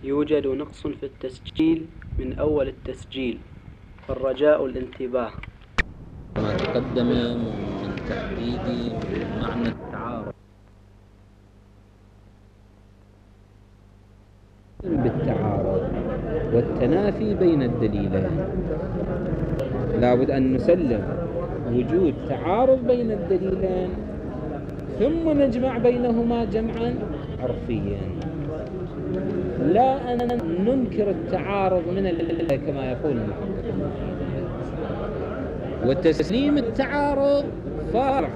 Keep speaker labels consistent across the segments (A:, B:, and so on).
A: يوجد نقص في التسجيل من أول التسجيل، فالرجاء الانتباه.
B: ما تقدم من تحديد معنى التعارض بالتعارض والتنافي بين الدليلين، لابد أن نسلم وجود تعارض بين الدليلين ثم نجمع بينهما جمعا عرفيا، لا أن ننكر التعارض من كما يقول المحققون. وتسليم التعارض فرع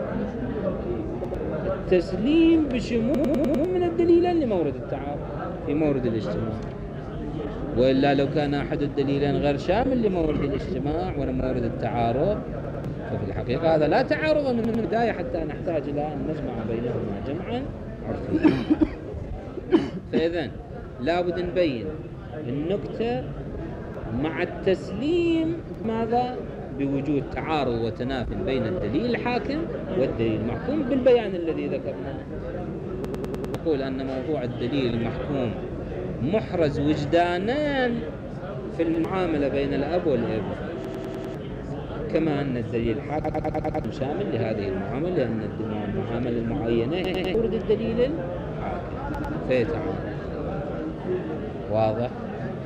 B: التسليم بشمول من الدليلين لمورد التعارض في مورد الاجتماع، وإلا لو كان أحد الدليلين غير شامل لمورد الاجتماع ولمورد التعارض ففي الحقيقة هذا لا تعارض من البداية حتى نحتاج إلى أن نجمع بينهما جمعا عرفيا. فإذن لابد نبين النكتة مع التسليم ماذا؟ بوجود تعارض وتناف بين الدليل الحاكم والدليل المحكوم بالبيان الذي ذكرناه. نقول أن موضوع الدليل المحكوم محرز وجدانان في المعاملة بين الأب والابن، كما أن الدليل الحاكم شامل لهذه المعاملة، لأن المعاملة المعينة يورد الدليل الحاكم فيتعامل. واضح؟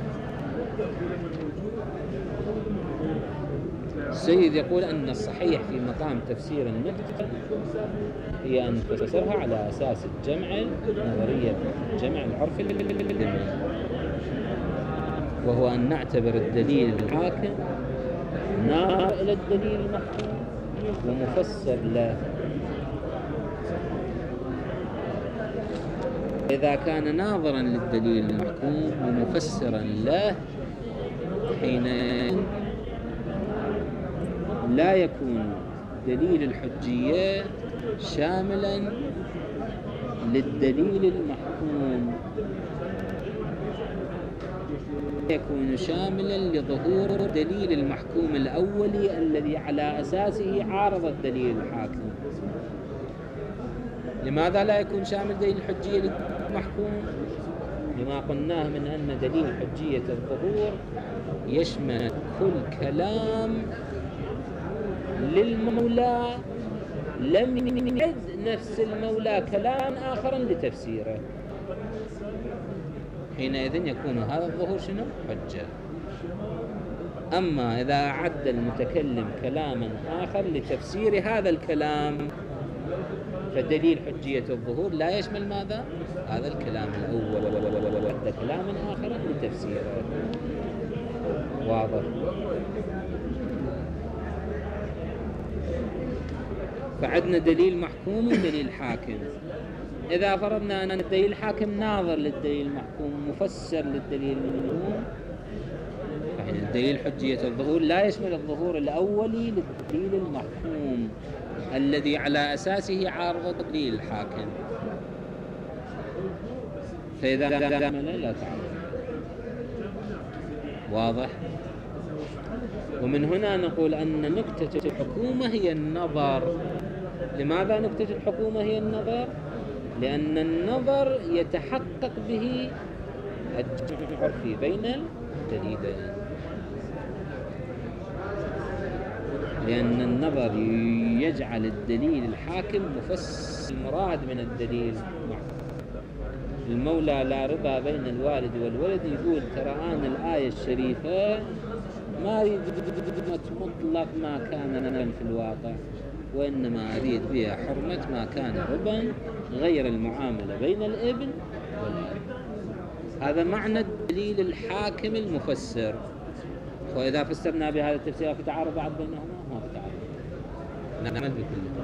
B: السيد يقول أن الصحيح في مقام تفسير النكتة هي أن تفسرها على أساس الجمع نظرية الجمع العرفي الدليل، وهو أن نعتبر الدليل الحاكم ناظر إلى الدليل المحكوم ومفسر له. إذا كان ناظرا للدليل المحكوم ومفسرا له حينئذ لا يكون دليل الحجية شاملا للدليل المحكوم، يكون شاملا لظهور دليل المحكوم الأولي الذي على أساسه عارض الدليل الحاكم. لماذا لا يكون شامل دليل الحجية للمحكوم؟ لما قلناه من أن دليل حجية الظهور يشمل كل كلام للمولى لم يجد نفس المولى كلاما آخرا لتفسيره، حينئذ يكون هذا الظهور شنو؟ حجة. أما إذا أعد المتكلم كلاما آخر لتفسير هذا الكلام فدليل حجية الظهور لا يشمل ماذا؟ هذا الكلام الأول، أعد كلاما آخر لتفسيره. واضح؟ فعندنا دليل محكوم ودليل حاكم. إذا فرضنا أن الدليل الحاكم ناظر للدليل المحكوم مفسر للدليل المحكوم، فحين الدليل حجية الظهور لا يشمل الظهور الأولي للدليل المحكوم الذي على أساسه عارض الدليل الحاكم، فإذا لا تعرض. واضح؟ ومن هنا نقول أن نكتة الحكومة هي النظر. لماذا نكتة الحكومة هي النظر؟ لأن النظر يتحقق به الجمع العرفي بين الدليلين، لأن النظر يجعل الدليل الحاكم مفسر المراد من الدليل. المولى لا رضا بين الوالد والولد يقول ترى أنا الآية الشريفة ما أريد مطلق ما كان في الواقع، وإنما أريد بها حرمة ما كان ربا غير المعاملة بين الابن والأب. هذا معنى الدليل الحاكم المفسر. وإذا فسرنا بهذا التفسير في تعارض بعض بينهما؟ ما في تعارض، نعمل بكله.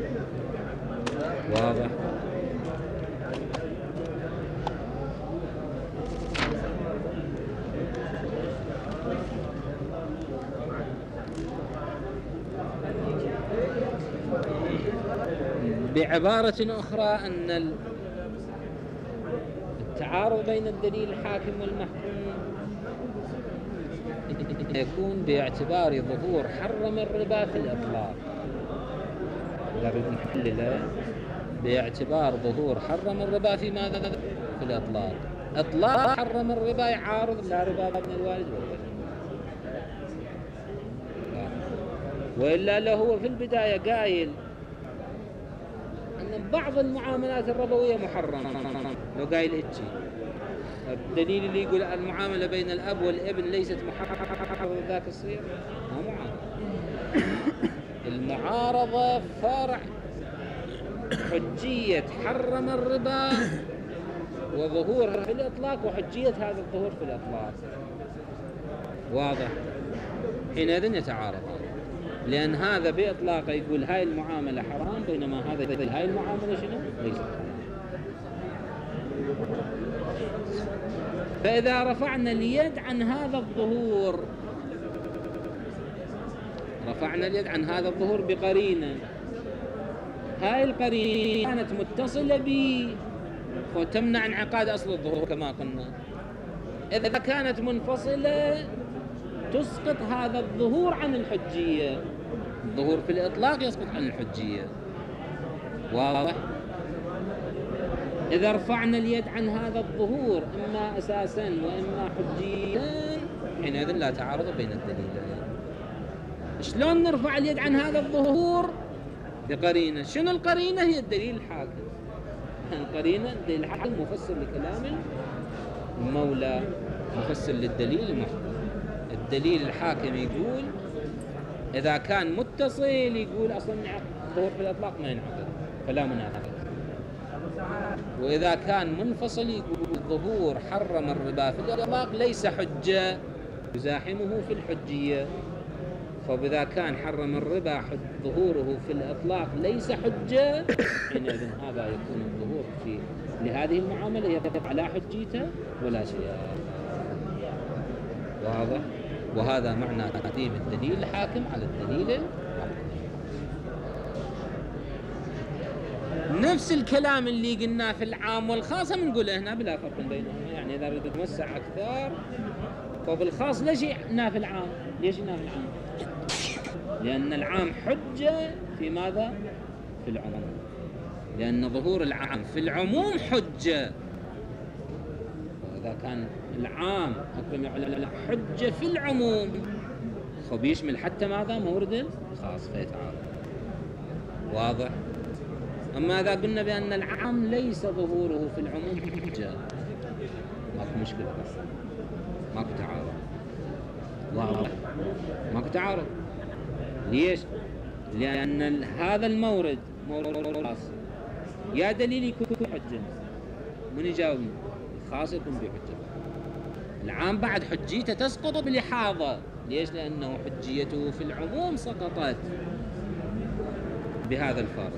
B: واضح؟ بعبارة أخرى أن التعارض بين الدليل الحاكم والمحكوم يكون باعتبار ظهور حرم الربا في الإطلاق. لابد نحلله باعتبار ظهور حرم الربا في ماذا؟ في الإطلاق. إطلاق حرم الربا يعارض لا ربا من الوالد والولد، وإلا له هو في البداية قايل أن بعض المعاملات الربوية محرمة، لو قايل إتشي الدليل اللي يقول المعاملة بين الأب والابن ليست محرمة ذاك الصير، ما معارضة. المعارضة فرع حجية حرم الربا وظهورها في الإطلاق وحجية هذا الظهور في الإطلاق، واضح؟ حينئذ يتعارضان، لأن هذا بإطلاقه يقول هاي المعاملة حرام، بينما هذا يقول هاي المعاملة شنو؟ ليست حرام. فإذا رفعنا اليد عن هذا الظهور، رفعنا اليد عن هذا الظهور بقرينة، هاي القرينة كانت متصلة به وتمنع انعقاد أصل الظهور كما قلنا. إذا كانت منفصلة تسقط هذا الظهور عن الحجية، الظهور في الإطلاق يسقط عن الحجية، واضح؟ إذا رفعنا اليد عن هذا الظهور إما أساسا وإما حجيا، حينئذ لا تعارض بين الدليلين. شلون نرفع اليد عن هذا الظهور؟ بقرينة. شنو القرينة؟ هي الدليل الحاكم. القرينة الدليل الحاكم مفسر لكلام المولى، مفسر للدليل المحكم. الدليل الحاكم يقول إذا كان متصل يقول أصلا الظهور في الإطلاق ما ينعقد فلا منافاة، وإذا كان منفصل يقول الظهور حرم الربا في الإطلاق ليس حجة يزاحمه في الحجية. فإذا كان حرم الربا ظهوره في الإطلاق ليس حجة، حينئذ هذا يكون الظهور في لهذه المعاملة يبقى على حجيته ولا شيء. واضح؟ وهذا معنى تقديم الدليل الحاكم على الدليل المحكوم. نفس الكلام اللي قلناه في العام والخاص بنقوله هنا بلا فرق بينهما. يعني إذا بدك تتوسع أكثر فبالخاص ليش قلناه في العام؟ ليش قلناه في العام؟ لأن العام حجة في ماذا؟ في العموم، لأن ظهور العام في العموم حجة. وإذا كان العام حجة في العموم فبيشمل حتى ماذا؟ مورد الخاص فيتعارض. واضح؟ أما إذا قلنا بأن العام ليس ظهوره في العموم حجة ماكو مشكلة، بس ماكو تعارض. واضح؟ ماكو تعارض. ليش؟ لأن هذا المورد مورد الخاص يا دليل يكون حجة، من يجاوبني؟ الخاص يكون بحجة. العام بعد حجيته تسقط بلحاظة. ليش؟ لأنه حجيته في العموم سقطت بهذا الفرق.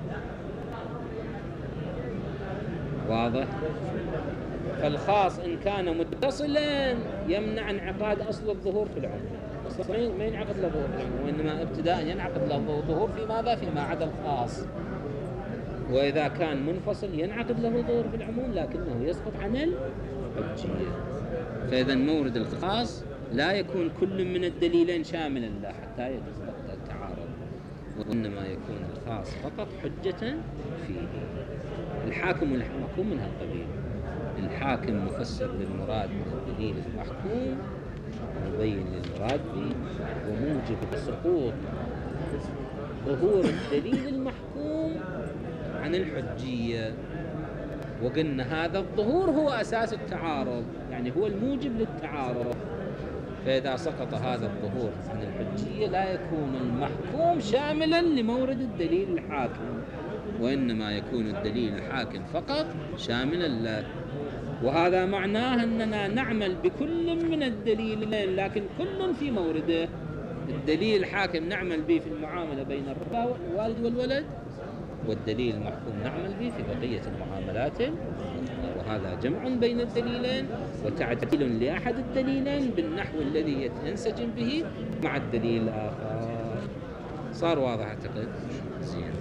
B: واضح؟ فالخاص إن كان متصلا يمنع انعقاد أصل الظهور في العموم، أصلا ما ينعقد له ظهور في العموم، وإنما ابتداء ينعقد له ظهور في ماذا؟ فيما عدا الخاص. وإذا كان منفصل ينعقد له ظهور في العموم لكنه يسقط عن الحجية. فإذا مورد الخاص لا يكون كل من الدليلين شاملا له حتى يتحقق التعارض، وإنما يكون الخاص فقط حجة فيه. الحاكم والمحكوم من هالقبيل. الحاكم مفسر للمراد من الدليل المحكوم مبين للمراد به وموجب لسقوط ظهور الدليل المحكوم عن الحجية. وقلنا هذا الظهور هو أساس التعارض، يعني هو الموجب للتعارض. فإذا سقط هذا الظهور عن الحجية لا يكون المحكوم شاملا لمورد الدليل الحاكم، وإنما يكون الدليل الحاكم فقط شاملا له. وهذا معناه أننا نعمل بكل من الدليلين لكن كل في مورده. الدليل الحاكم نعمل به في المعاملة بين الوالد والولد، والدليل المحكوم نعمل به في بقية المعاملات. وهذا جمع بين الدليلين وتعديل لأحد الدليلين بالنحو الذي ينسجم به مع الدليل الآخر. صار واضح أعتقد؟ زين.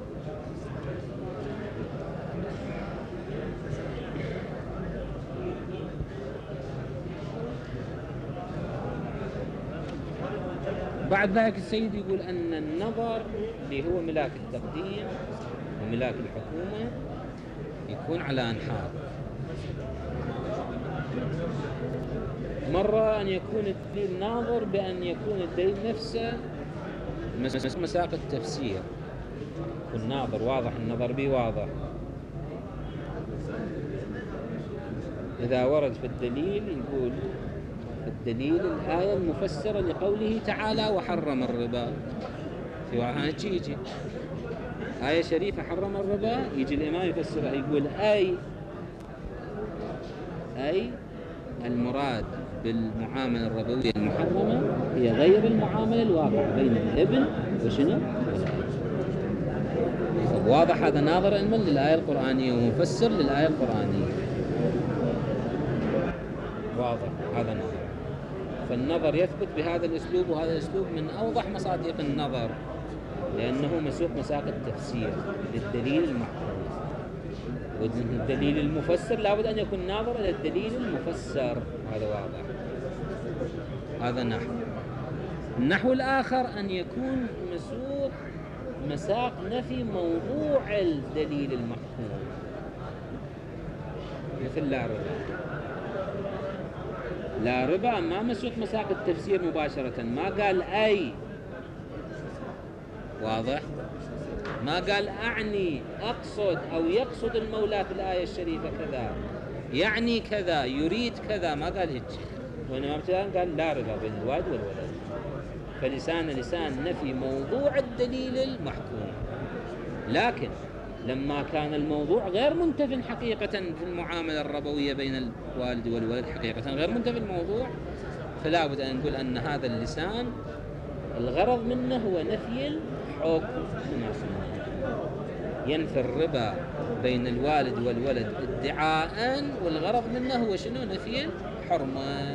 B: بعد ذلك السيد يقول أن النظر اللي هو ملاك التقديم وملاك الحكومة يكون على أنحاء. مرة أن يكون الدليل ناظر بأن يكون الدليل نفسه مساق التفسير، يكون ناظر واضح، النظر به واضح. إذا ورد في الدليل يقول الدليل الآية المفسرة لقوله تعالى وحرم الربا، في واحد يجي آية شريفة حرم الربا، يجي الإمام يفسرها يقول أي المراد بالمعاملة الربوية المحرمة هي غير المعاملة الواقعة بين الابن وشنو؟ واضح هذا ناظر علما للآية القرآنية ومفسر للآية القرآنية، واضح هذا نظر. فالنظر يثبت بهذا الأسلوب، وهذا الأسلوب من أوضح مصادق النظر لأنه مسوق مساق التفسير للدليل المحكم، والدليل المفسر لابد أن يكون ناظر إلى الدليل المفسر، هذا واضح. هذا نحو. النحو الآخر أن يكون مسوق مساق نفي موضوع الدليل المحكوم، مثل لا ربا ما مسوق مساق التفسير مباشرة، ما قال أي، واضح؟ ما قال أعني أقصد أو يقصد المولى في الآية الشريفة كذا، يعني كذا، يريد كذا، ما قال هيك، وإنما ابتداء قال لا ربا بين الوالد والولد. فلسان نفي موضوع الدليل المحكوم. لكن لما كان الموضوع غير منتف حقيقة في المعاملة الربوية بين الوالد والولد، حقيقة غير منتف الموضوع، فلا بد أن نقول أن هذا اللسان الغرض منه هو نفي الحكم، ينفي الربا بين الوالد والولد ادعاء، والغرض منه هو شنو؟ نفي الحرمة.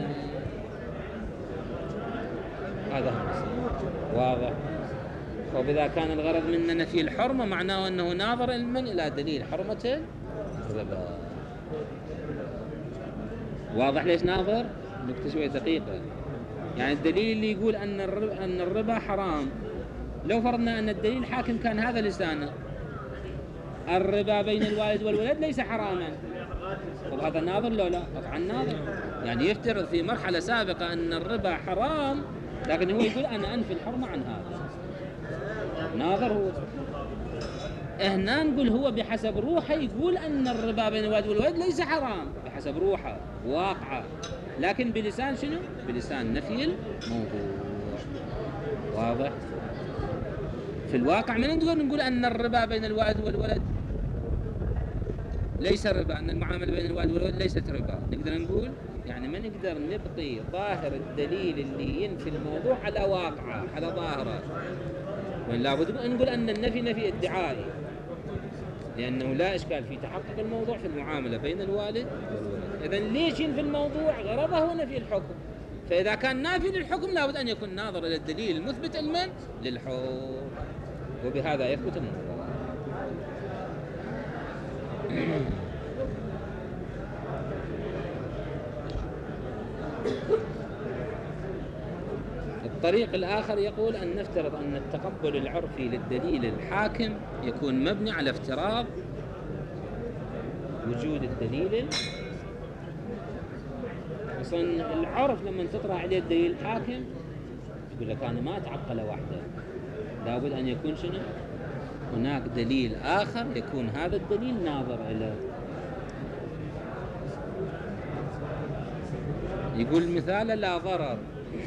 B: هذا هو واضح. وبذا كان الغرض منه نفي الحرمة معناه أنه ناظر علما إلى دليل حرمة الربا. واضح ليش ناظر؟ نكتة شوية دقيقة. يعني الدليل اللي يقول أن الربا حرام، لو فرضنا أن الدليل الحاكم كان هذا لسانه، الربا بين الوالد والولد ليس حراما، طب هذا ناظر لو لا؟ قطعا ناظر. يعني يفترض في مرحلة سابقة أن الربا حرام، لكن هو يقول أنا أنفي الحرمة عن هذا، ناظر هو. هنا نقول هو بحسب روحه يقول أن الربا بين الوالد والولد ليس حرام بحسب روحه واقعه، لكن بلسان شنو؟ بلسان نفي الموضوع. واضح؟ في الواقع من نقول أن الربا بين الوالد والولد ليس ربا، أن المعاملة بين الوالد والولد ليست ربا، نقدر نقول يعني ما نقدر نبقي ظاهر الدليل اللي ينفي الموضوع على واقعه، على ظاهره، وإن لابد أن نقول أن النفي نفي ادعائي، لأنه لا إشكال في تحقق الموضوع في المعاملة بين الوالد والولد. إذن ليش ينفي الموضوع؟ غرضه هو نفي الحكم، فإذا كان نافي للحكم لابد أن يكون ناظر إلى الدليل المثبت علما للحكم، وبهذا يثبت النظر. الطريق الآخر يقول أن نفترض أن التقبل العرفي للدليل الحاكم يكون مبني على افتراض وجود الدليل. أصلا العرف لما تطرح عليه الدليل الحاكم يقول لك أنا ما أتعقل واحدة، لابد أن يكون شنو؟ هناك دليل آخر يكون هذا الدليل ناظر إليه. يقول مثال لا ضرر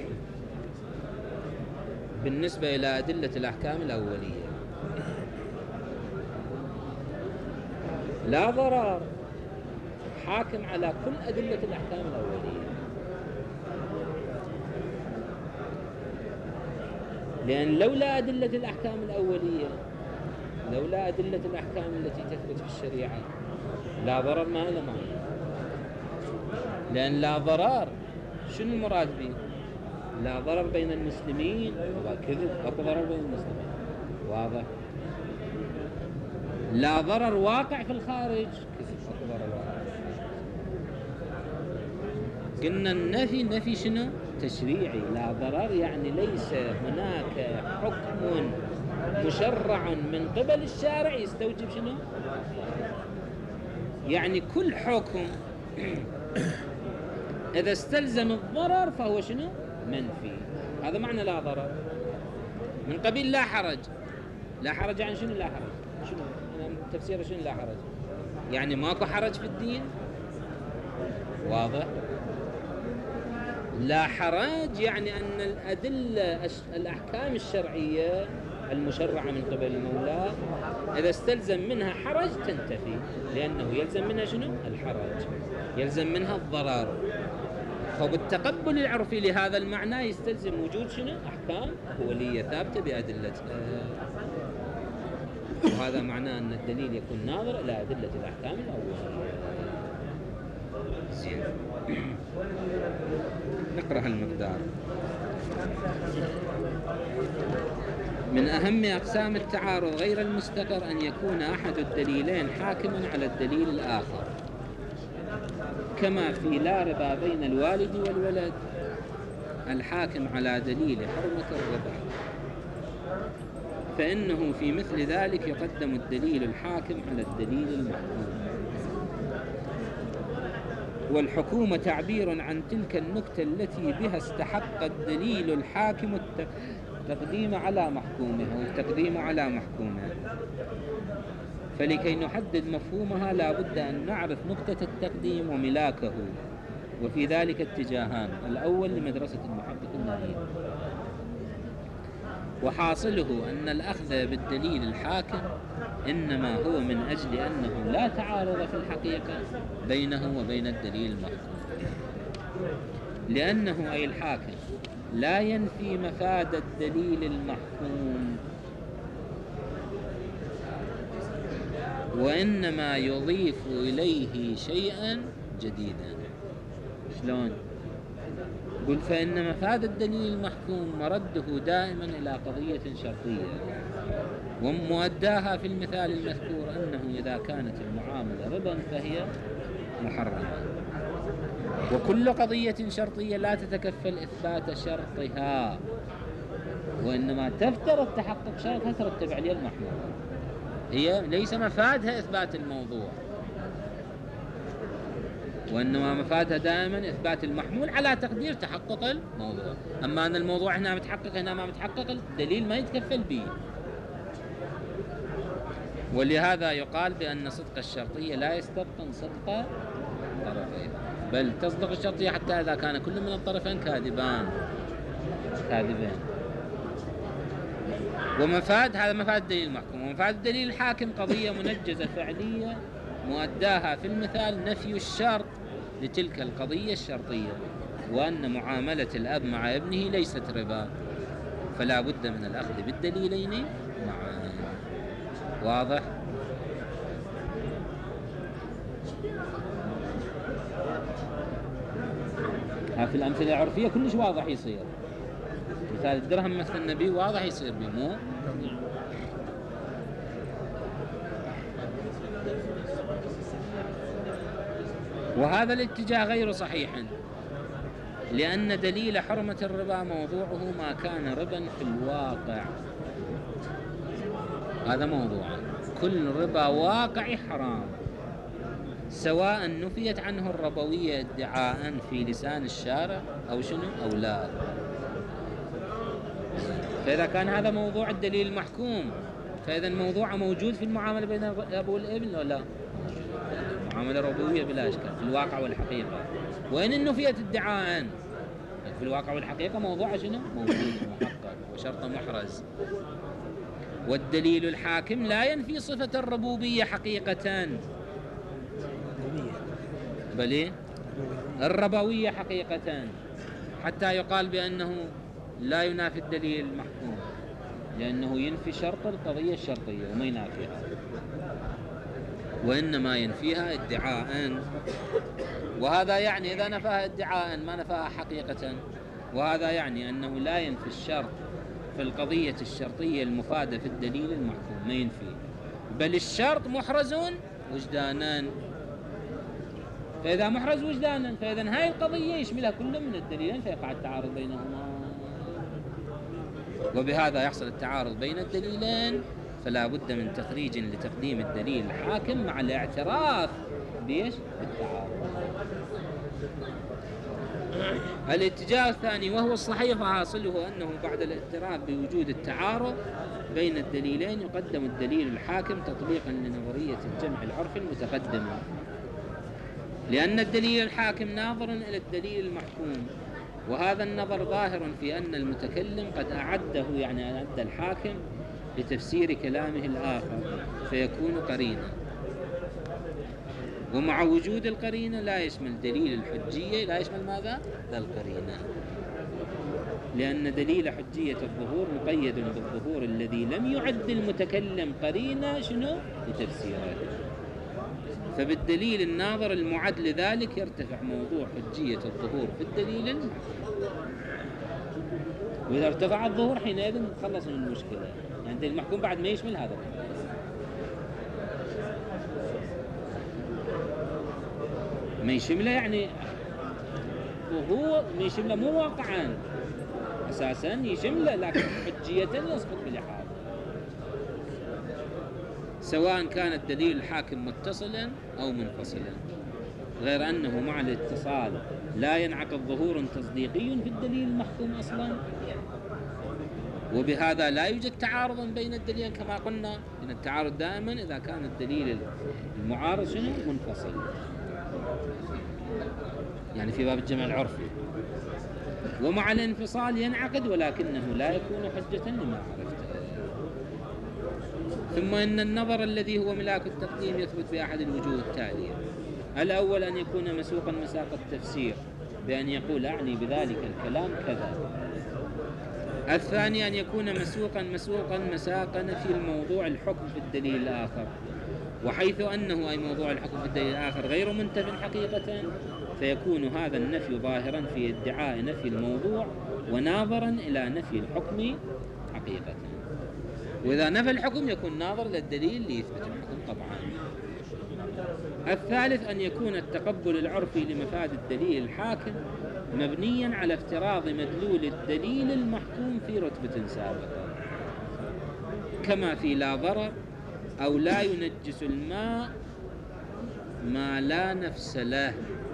B: بالنسبة إلى أدلة الأحكام الأولية. لا ضرر حاكم على كل أدلة الأحكام الأولية، لأن لولا أدلة الأحكام الأولية، لولا أدلة الأحكام التي تثبت في الشريعة، لا ضرر ما إلى ما، لأن لا ضرر شنو المراد به؟ لا ضرر بين المسلمين، كذب، أكو ضرر بين المسلمين، واضح. لا ضرر واقع في الخارج، كذب، أكو ضرر واقع. قلنا النفي نفي شنو؟ تشريعي. لا ضرر يعني ليس هناك حكم مشرع من قبل الشارع يستوجب شنو؟ يعني كل حكم إذا استلزم الضرر فهو شنو؟ منفي. هذا معنى لا ضرر. من قبيل لا حرج. لا حرج يعني شنو لا حرج؟ شنو تفسير شنو لا حرج؟ يعني ماكو حرج في الدين؟ واضح؟ لا حرج يعني أن الأدلة الأحكام الشرعية المشرعة من قبل المولى إذا استلزم منها حرج تنتفي، لأنه يلزم منها شنو؟ الحرج، يلزم منها الضرر. فبالتقبل العرفي لهذا المعنى يستلزم وجود شنو؟ أحكام أولية ثابتة بأدلتها. وهذا معناه أن الدليل يكون ناظر إلى أدلة الأحكام الأولية. زين. نقرأ المقدار. من أهم أقسام التعارض غير المستقر أن يكون أحد الدليلين حاكما على الدليل الآخر، كما في لا ربا بين الوالد والولد. الحاكم على دليل حرمة الربا، فإنه في مثل ذلك يقدم الدليل الحاكم على الدليل المحكوم. والحكومة تعبير عن تلك النكتة التي بها استحق الدليل الحاكم التقديم على محكومه والتقديم على محكومه. فلكي نحدد مفهومها لا بد أن نعرف نقطة التقديم وملاكه، وفي ذلك اتجاهان: الأول لمدرسة المحقق النبيل، وحاصله أن الأخذ بالدليل الحاكم إنما هو من أجل أنه لا تعارض في الحقيقة بينه وبين الدليل المحكوم، لأنه أي الحاكم لا ينفي مفاد الدليل المحكوم، وإنما يضيف إليه شيئا جديدا. شلون؟ قل فإن مفاد الدليل المحكوم مرده دائما إلى قضية شرطية، ومؤداها في المثال المذكور أنه إذا كانت المعاملة ربا فهي محرمة. وكل قضية شرطية لا تتكفل إثبات شرطها، وإنما تفترض تحقق شرطها ترتب عليها المحمول. هي ليس مفادها إثبات الموضوع، وإنما مفادها دائما إثبات المحمول على تقدير تحقق الموضوع. أما أن الموضوع هنا متحقق هنا ما متحقق، الدليل ما يتكفل به. ولهذا يقال بأن صدق الشرطية لا يستبطن صدق الطرفين، بل تصدق الشرطية حتى إذا كان كل من الطرفين كاذبين. ومفاد هذا مفاد الدليل المحكوم. ومفاد الدليل الحاكم قضية منجزة فعلية مؤداها في المثال نفي الشرط لتلك القضية الشرطية، وأن معاملة الأب مع ابنه ليست ربا، فلا بد من الأخذ بالدليلين معا. واضح؟ في الأمثلة العرفية كلش واضح يصير. مثال الدرهم مثل النبي واضح يصير به، مو؟ وهذا الاتجاه غير صحيح، لأن دليل حرمة الربا موضوعه ما كان ربا في الواقع. هذا موضوع كل ربا واقعي حرام، سواء نفيت عنه الربوية ادعاء في لسان الشارع أو شنو أو لا. فإذا كان هذا موضوع الدليل المحكوم، فإذا الموضوع موجود في المعاملة بين الأب والابن ولا لا؟ معاملة ربوية بلا إشكال في الواقع والحقيقة. وإن نفيت ادعاء في الواقع والحقيقة موضوع شنو؟ موجود محقق وشرط محرز. والدليل الحاكم لا ينفي صفة الربوبية حقيقة، بل الربوية حقيقة، حتى يقال بأنه لا ينافي الدليل المحكوم، لأنه ينفي شرط القضية الشرطية وما ينافيها، وإنما ينفيها ادعاء. وهذا يعني إذا نفاها ادعاء ما نفاها حقيقة. وهذا يعني أنه لا ينفي الشرط في القضية الشرطية المفادة في الدليل المحكوم، ما ينفي، بل الشرط محرز وجدانا. فإذا محرز وجدانا فإذا هاي القضية يشملها كل من الدليلين فيقع التعارض بينهما، وبهذا يحصل التعارض بين الدليلين. فلا بد من تخريج لتقديم الدليل الحاكم مع الاعتراف بالتعارض. الاتجاه الثاني وهو الصحيح فحاصله أنه بعد الاعتراف بوجود التعارض بين الدليلين يقدم الدليل الحاكم تطبيقا لنظرية الجمع العرفي المتقدمة، لأن الدليل الحاكم ناظر إلى الدليل المحكوم، وهذا النظر ظاهر في أن المتكلم قد أعده، يعني أعد الحاكم لتفسير كلامه الآخر فيكون قرينا، ومع وجود القرينة لا يشمل دليل الحجية، لا يشمل ماذا؟ القرينة، لأن دليل حجية الظهور مقيد بالظهور الذي لم يعد المتكلم قرينة شنو؟ لتفسيره. فبالدليل الناظر المعد لذلك يرتفع موضوع حجية الظهور في الدليل المحكوم، وإذا ارتفع الظهور حينئذ نتخلص من المشكلة، يعني الدليل المحكوم بعد ما يشمل هذا ما يشمله، يعني ظهور ما يشمله مو واقعا أساسا يشمله، لكن حجية يسقط بلحاظ، سواء كان الدليل الحاكم متصلا أو منفصلا، غير أنه مع الاتصال لا ينعقد ظهور تصديقي في الدليل المحكوم أصلا، وبهذا لا يوجد تعارض بين الدليلين كما قلنا، لأن التعارض دائما إذا كان الدليل المعارض شنو؟ منفصل، يعني في باب الجمع العرفي. ومع الانفصال ينعقد ولكنه لا يكون حجة لما عرفته. ثم إن النظر الذي هو ملاك التقديم يثبت بأحد الوجوه التالية: الأول أن يكون مسوقا مساق التفسير بأن يقول أعني بذلك الكلام كذا. الثاني أن يكون مساقا في الموضوع الحكم في الدليل الآخر، وحيث أنه أي موضوع الحكم في الدليل الآخر غير منتف حقيقة، فيكون هذا النفي ظاهرا في ادعاء نفي الموضوع وناظرا إلى نفي الحكم حقيقة، وإذا نفى الحكم يكون ناظر للدليل ليثبت الحكم طبعا. الثالث أن يكون التقبل العرفي لمفاد الدليل الحاكم مبنيا على افتراض مدلول الدليل المحكوم في رتبة سابقة، كما في لا ضرر أو لا ينجس الماء ما لا نفس له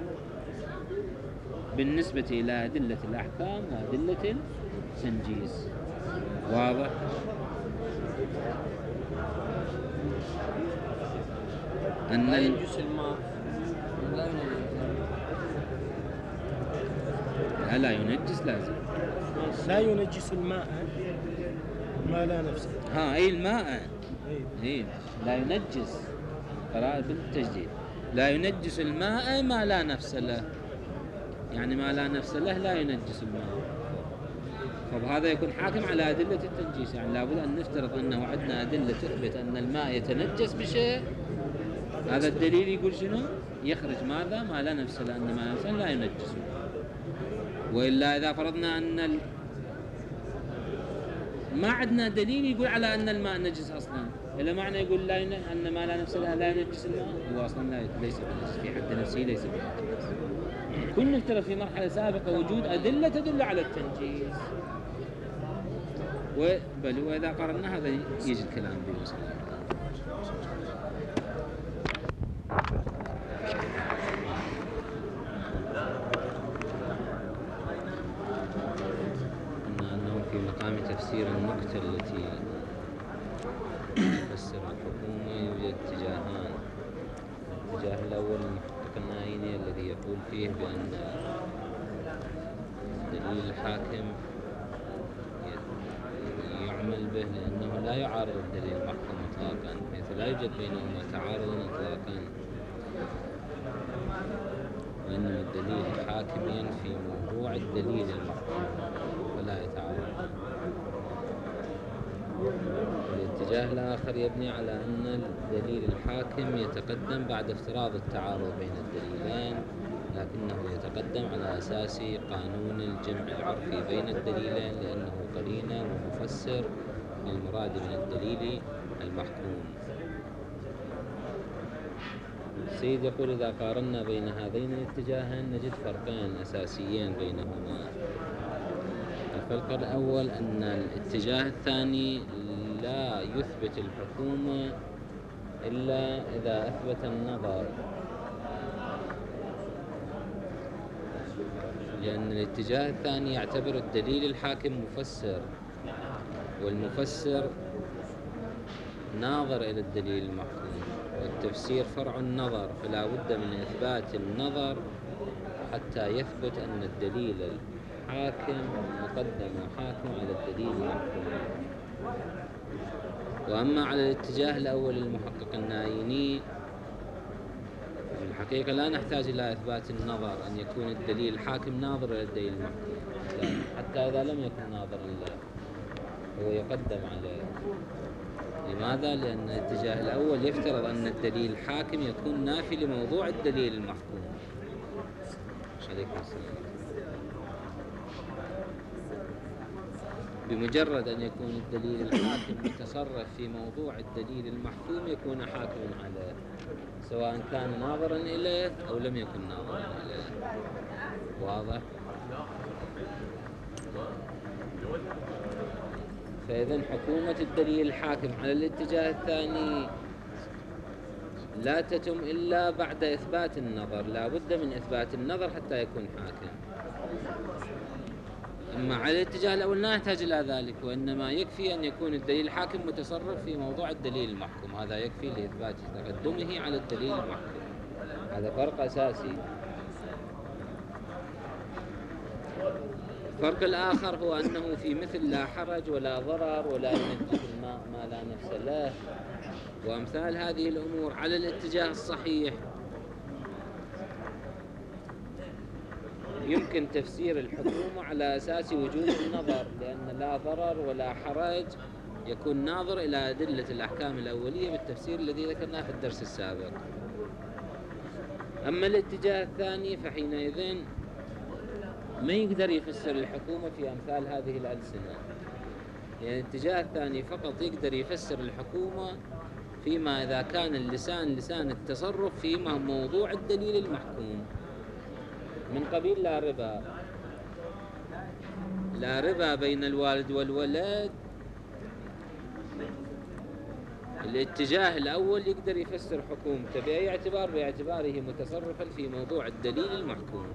B: بالنسبة إلى أدلة الأحكام وأدلة التنجيس. واضح؟ أن
A: لا ينجس الماء
B: لا ينجس لازم
C: لا ينجس الماء ما لا نفس له.
B: أي الماء لا ينجس، قراءة بالتجديد، لا ينجس الماء ما لا نفس له، يعني ما لا نفس له لا ينجس الماء، فهذا يكون حاكم على أدلة التنجيس، يعني لابد أن نفترض أنه عندنا أدلة تثبت أن الماء يتنجس بشيء، هذا الدليل يقول شنو؟ يخرج ماذا؟ ما لا نفس له، أن ما لا نفس له لا ينجسه. وإلا إذا فرضنا أن ما عندنا دليل يقول على أن الماء نجس أصلا، إلا معنى يقول أن ما لا نفس له لا ينجس الماء، هو أصلا ليس بنجس في حد نفسه، ليس بنجس. كنا نفترض في مرحلة سابقة وجود أدلة تدل على التنجيس، وإذا قررنا هذا يجي الكلام به وصل. أنه في مقام تفسير النكتة التي تفسر الحكومة يوجد اتجاهان. الاتجاه الأول المحقق النائيني الذي يقول فيه بأن الدليل الحاكم يعمل به لأنه لا يعارض الدليل المحكوم إطلاقا، حيث لا يوجد بينهما تعارض إطلاقا، وإنما الدليل الحاكم ينفي موضوع الدليل المحكوم فلا يتعارض. الاتجاه الآخر يبني على أن الدليل الحاكم يتقدم بعد افتراض التعارض بين الدليلين، لكنه يتقدم على أساس قانون الجمع العرفي بين الدليلين، لأنه قرينة ومفسر للمراد من الدليل المحكوم. السيد يقول: إذا قارنا بين هذين الاتجاهين نجد فرقين أساسيين بينهما. الفرق الأول أن الاتجاه الثاني لا يثبت الحكومة إلا إذا أثبت النظر، لأن الاتجاه الثاني يعتبر الدليل الحاكم مفسر، والمفسر ناظر إلى الدليل المحكوم، والتفسير فرع النظر، فلا بد من إثبات النظر حتى يثبت أن الدليل الحاكم مقدم وحاكم على الدليل المحكوم. وأما على الاتجاه الأول المحقق النايني، في الحقيقة لا نحتاج إلى إثبات النظر، أن يكون الدليل الحاكم ناظر إلى الدليل المحكوم، حتى إذا لم يكن ناظر هو يقدم عليه. لماذا؟ لأن الاتجاه الأول يفترض أن الدليل الحاكم يكون نافي لموضوع الدليل المحكوم. عليكم السلام. بمجرد أن يكون الدليل الحاكم متصرف في موضوع الدليل المحكوم يكون حاكما عليه، سواء كان ناظرا إليه أو لم يكن ناظرا إليه. واضح؟ فإذن حكومة الدليل الحاكم على الاتجاه الثاني لا تتم إلا بعد إثبات النظر، لا بد من إثبات النظر حتى يكون حاكم. أما على الاتجاه الأول لا يحتاج إلى ذلك، وإنما يكفي أن يكون الدليل الحاكم متصرف في موضوع الدليل المحكوم، هذا يكفي لإثبات تقدمه على الدليل المحكوم. هذا فرق أساسي. الفرق الآخر هو أنه في مثل لا حرج ولا ضرر ولا ينجس الماء ما لا نفس له وأمثال هذه الأمور على الاتجاه الصحيح يمكن تفسير الحكومة على أساس وجود النظر، لأن لا ضرر ولا حرج يكون ناظر إلى أدلة الأحكام الأولية بالتفسير الذي ذكرناه في الدرس السابق. أما الاتجاه الثاني فحينئذ ما يقدر يفسر الحكومة في أمثال هذه الألسنة، يعني الاتجاه الثاني فقط يقدر يفسر الحكومة فيما إذا كان اللسان لسان التصرف فيما موضوع الدليل المحكوم، من قبيل لا ربا بين الوالد والولد. الاتجاه الأول يقدر يفسر حكومته بأي اعتبار؟ باعتباره متصرفا في موضوع الدليل المحكوم.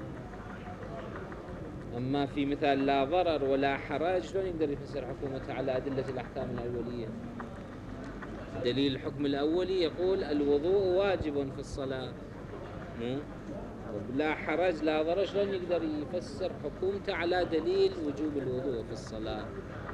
B: أما في مثال لا ضرر ولا حرج شلون يقدر يفسر حكومته على أدلة الأحكام الأولية؟ دليل الحكم الأولي يقول الوضوء واجب في الصلاة، لا حرج لا ضرر شلون يقدر يفسر حكومته على دليل وجوب الوضوء في الصلاة؟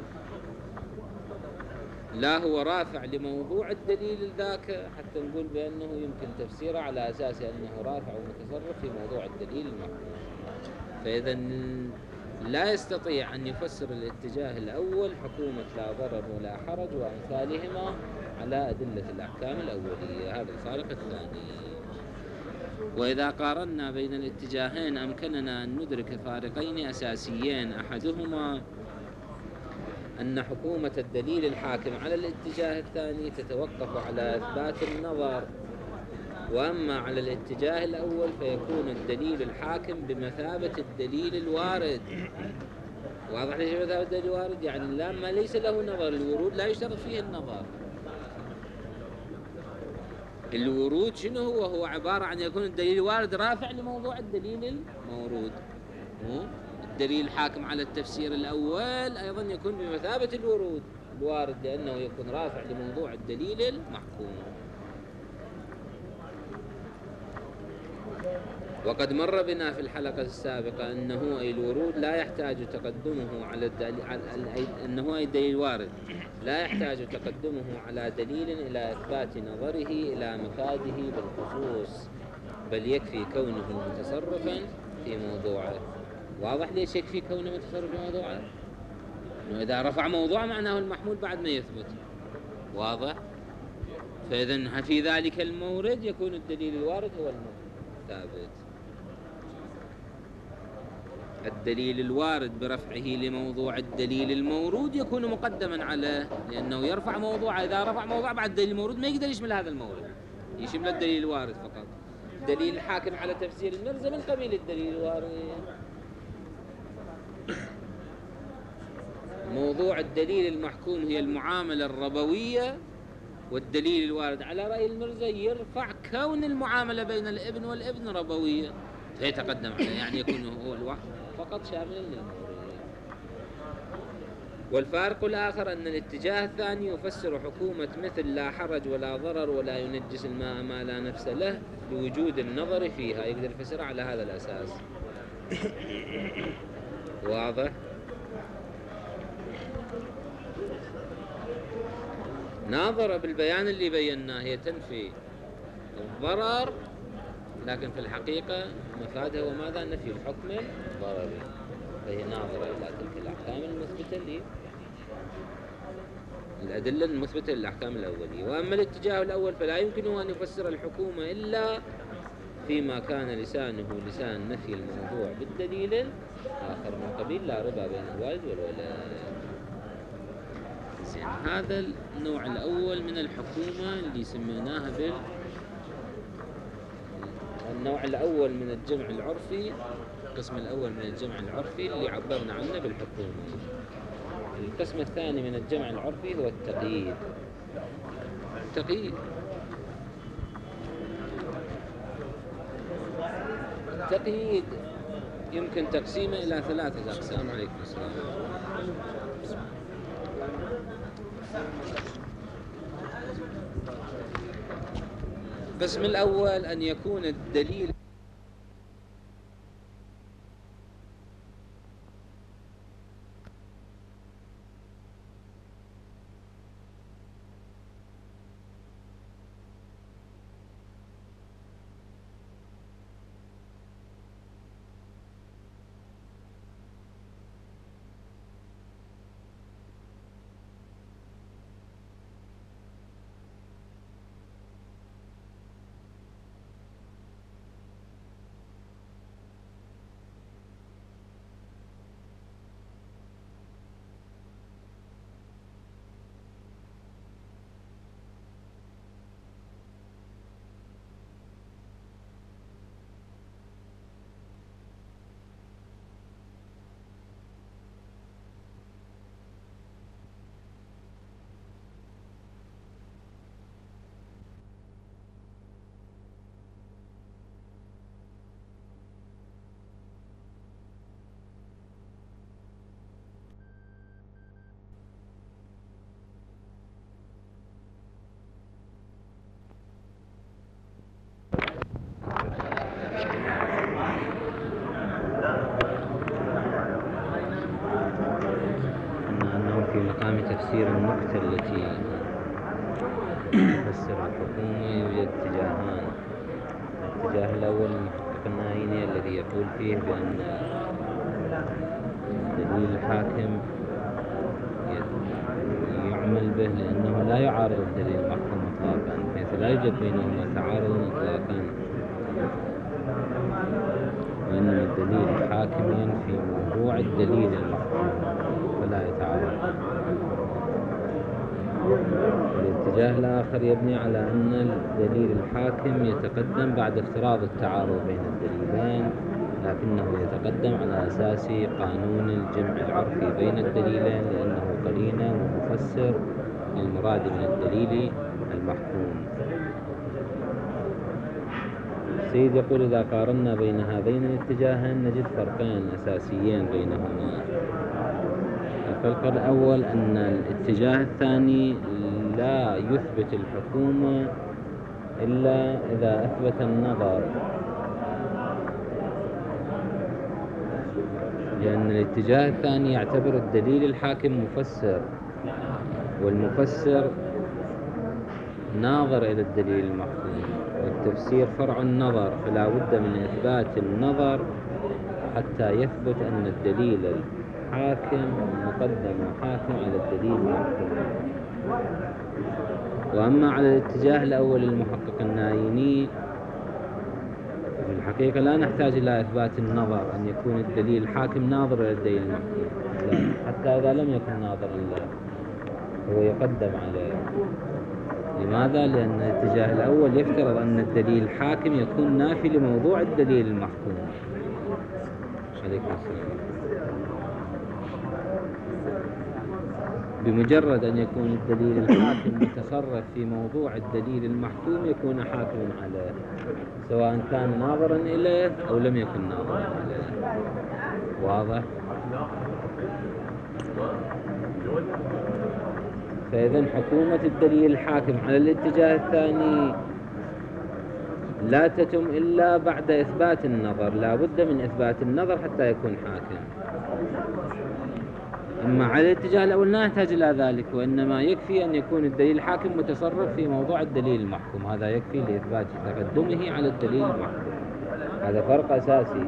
B: لا هو رافع لموضوع الدليل ذاك حتى نقول بأنه يمكن تفسيره على أساس أنه رافع ومتصرف في موضوع الدليل المحكوم. فإذا لا يستطيع أن يفسر الاتجاه الأول حكومة لا ضرر ولا حرج وأمثالهما على أدلة الأحكام الأولية. هذا الفارق الثاني. وإذا قارنا بين الاتجاهين أمكننا أن ندرك فارقين أساسيين، أحدهما أن حكومة الدليل الحاكم على الاتجاه الثاني تتوقف على إثبات النظر، وأما على الاتجاه الأول فيكون الدليل الحاكم بمثابة الدليل الوارد. واضح ليش بمثابة الدليل الوارد؟ يعني لما ليس له نظر، الورود لا يشترط فيه النظر. الورود شنو هو؟ هو عبارة عن يكون الدليل الوارد رافع لموضوع الدليل المورود. الدليل الحاكم على التفسير الأول أيضا يكون بمثابة الورود الوارد، لأنه يكون رافع لموضوع الدليل المحكوم. وقد مر بنا في الحلقة السابقة أنه الورود لا يحتاج تقدمه على الدليل، أنه الدليل الوارد لا يحتاج تقدمه على دليل إلى إثبات نظره إلى مفاده بالخصوص، بل يكفي كونه متصرفا في موضوعه. واضح ليش يكفي كونه متصرف في موضوعه؟ إنه إذا رفع موضوع معناه المحمول بعد ما يثبت. واضح؟ فإذا في ذلك المورد يكون الدليل الوارد هو الثابت. الدليل الوارد برفعه لموضوع الدليل المورود يكون مقدما عليه، لأنه يرفع موضوع. إذا رفع موضوع بعد الدليل المورود ما يقدر يشمل هذا المورد، يشمل الدليل الوارد فقط. دليل الحاكم على تفسير المرزة من قبيل الدليل الوارد. موضوع الدليل المحكوم هي المعاملة الربوية، والدليل الوارد على رأي المرزا يرفع كون المعاملة بين الابن والابن ربوية. يتقدم عليه، يعني يكون هو الوحد فقط شامل للمورد. والفارق الآخر أن الاتجاه الثاني يفسر حكومة مثل لا حرج ولا ضرر ولا ينجس الماء ما لا نفس له بوجود النظر فيها، يقدر يفسرها على هذا الأساس. واضح؟ ناظرة بالبيان اللي بيناه هي تنفي الضرر، لكن في الحقيقة مفادها هو ماذا؟ نفي الحكم الضرري، فهي ناظرة إلى تلك الأحكام المثبتة الأدلة المثبتة للأحكام الأولية. وأما الاتجاه الأول فلا يمكن أن يفسر الحكومة إلا فيما كان لسانه لسان نفي الموضوع بالدليل آخر من قبيل لا ربا بين الوالد والولد. زين، هذا النوع الأول من الحكومة اللي سميناها النوع الأول من الجمع العرفي، القسم الأول من الجمع العرفي اللي عبرنا عنه بالحكومة. القسم الثاني من الجمع العرفي هو التقييد. التقييد يمكن تقسيمه إلى 3 أقسام. عليكم السلام. القسم الأول أن يكون الدليل تفسير النكتة التي تفسر الحكومة يوجد اتجاهان. الاتجاه الأول المحقق النايني الذي يقول فيه بأن دليل الحاكم يعمل به لأنه لا يعارض الدليل المحكوم إطلاقا، حيث لا يوجد بينهما تعارض إطلاقا، وإن الدليل الحاكم ينفي موضوع الدليل المحكوم فلا يتعارض. الاتجاه الآخر يبني على أن الدليل الحاكم يتقدم بعد افتراض التعارض بين الدليلين، لكنه يتقدم على أساس قانون الجمع العرفي بين الدليلين، لأنه قرينة ومفسر للمراد من الدليل المحكوم. السيد يقول إذا قارنا بين هذين الاتجاهين نجد فرقين أساسيين بينهما. الفرق الأول أن الاتجاه الثاني لا يثبت الحكومة إلا إذا أثبت النظر، لأن الاتجاه الثاني يعتبر الدليل الحاكم مفسر، والمفسر ناظر إلى الدليل المحكوم، والتفسير فرع النظر، فلا بد من إثبات النظر حتى يثبت أن الدليل الحاكم مقدم وحاكم على الدليل المحكوم. وأما على الاتجاه الأول المحقق النايني في الحقيقة لا نحتاج إلى إثبات النظر، أن يكون الدليل الحاكم ناظر إلى الدليل المحكوم، حتى إذا لم يكن ناظرا له هو يقدم عليه. لماذا؟ لأن الاتجاه الأول يفترض أن الدليل الحاكم يكون نافي لموضوع الدليل المحكوم. عليكم السلام. بمجرد أن يكون الدليل الحاكم متصرف في موضوع الدليل المحكوم يكون حاكما عليه، سواء كان ناظرا إليه أو لم يكن ناظرا إليه. واضح؟ فإذن حكومة الدليل الحاكم على الاتجاه الثاني لا تتم إلا بعد إثبات النظر، لا بد من إثبات النظر حتى يكون حاكم. أما على الاتجاه الأول لا يحتاج إلى ذلك، وإنما يكفي أن يكون الدليل الحاكم متصرف في موضوع الدليل المحكوم، هذا يكفي لإثبات تقدمه على الدليل المحكوم. هذا فرق أساسي.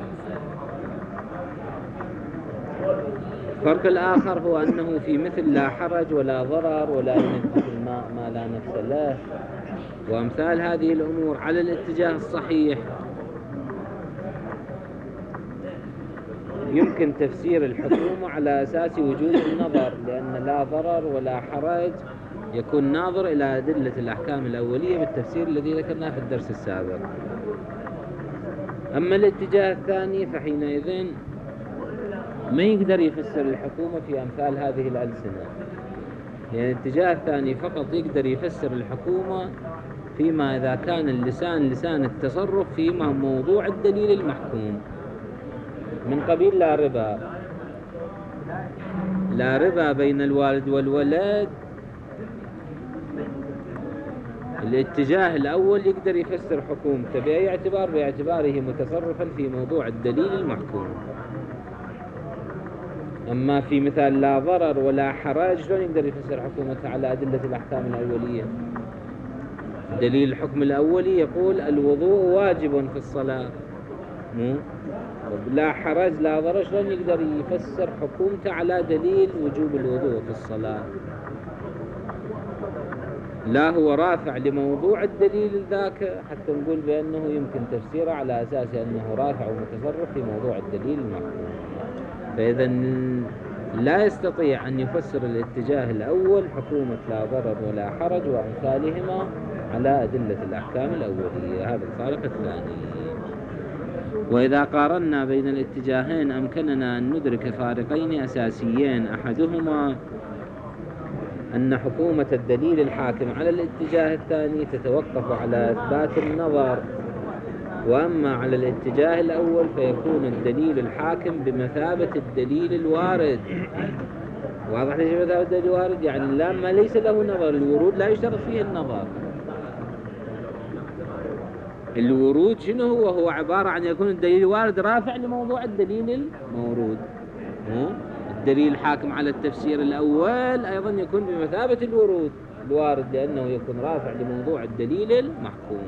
B: الفرق الآخر هو أنه في مثل لا حرج ولا ضرر ولا ينجس الماء ما لا نفس له وأمثال هذه الأمور على الاتجاه الصحيح يمكن تفسير الحكومة على أساس وجود النظر، لأن لا ضرر ولا حرج يكون ناظر إلى أدلة الأحكام الأولية بالتفسير الذي ذكرناه في الدرس السابق. أما الاتجاه الثاني فحينئذ ما يقدر يفسر الحكومة في أمثال هذه الألسنة، يعني الاتجاه الثاني فقط يقدر يفسر الحكومة فيما إذا كان اللسان لسان التصرف فيما موضوع الدليل المحكوم، من قبيل لا ربا بين الوالد والولد. الاتجاه الأول يقدر يفسر حكومته بأي اعتبار؟ باعتباره متصرفا في موضوع الدليل المحكوم. أما في مثال لا ضرر ولا حرج شلون يقدر يفسر حكومته على أدلة الأحكام الأولية؟ دليل الحكم الأولي يقول الوضوء واجب في الصلاة، لا حرج لا ضرر شلون يقدر يفسر حكومته على دليل وجوب الوضوء في الصلاة؟ لا هو رافع لموضوع الدليل ذاك حتى نقول بأنه يمكن تفسيره على أساس أنه رافع ومتصرف في موضوع الدليل المحكوم. فإذا لا يستطيع أن يفسر الاتجاه الأول حكومة لا ضرر ولا حرج وأمثالهما على أدلة الأحكام الأولية، هذا الفارق الثاني. وإذا قارنا بين الاتجاهين أمكننا أن ندرك فارقين أساسيين، أحدهما أن حكومة الدليل الحاكم على الاتجاه الثاني تتوقف على إثبات النظر، وأما على الاتجاه الأول فيكون الدليل الحاكم بمثابة الدليل الوارد. واضح ليش بمثابة الدليل الوارد؟ يعني لما ليس له نظر، الورود لا يشترط فيه النظر. الورود شنو هو؟ هو عبارة عن يكون الدليل الوارد رافع لموضوع الدليل المورود. الدليل الحاكم على التفسير الأول أيضا يكون بمثابة الورود الوارد، لأنه يكون رافع لموضوع الدليل المحكوم.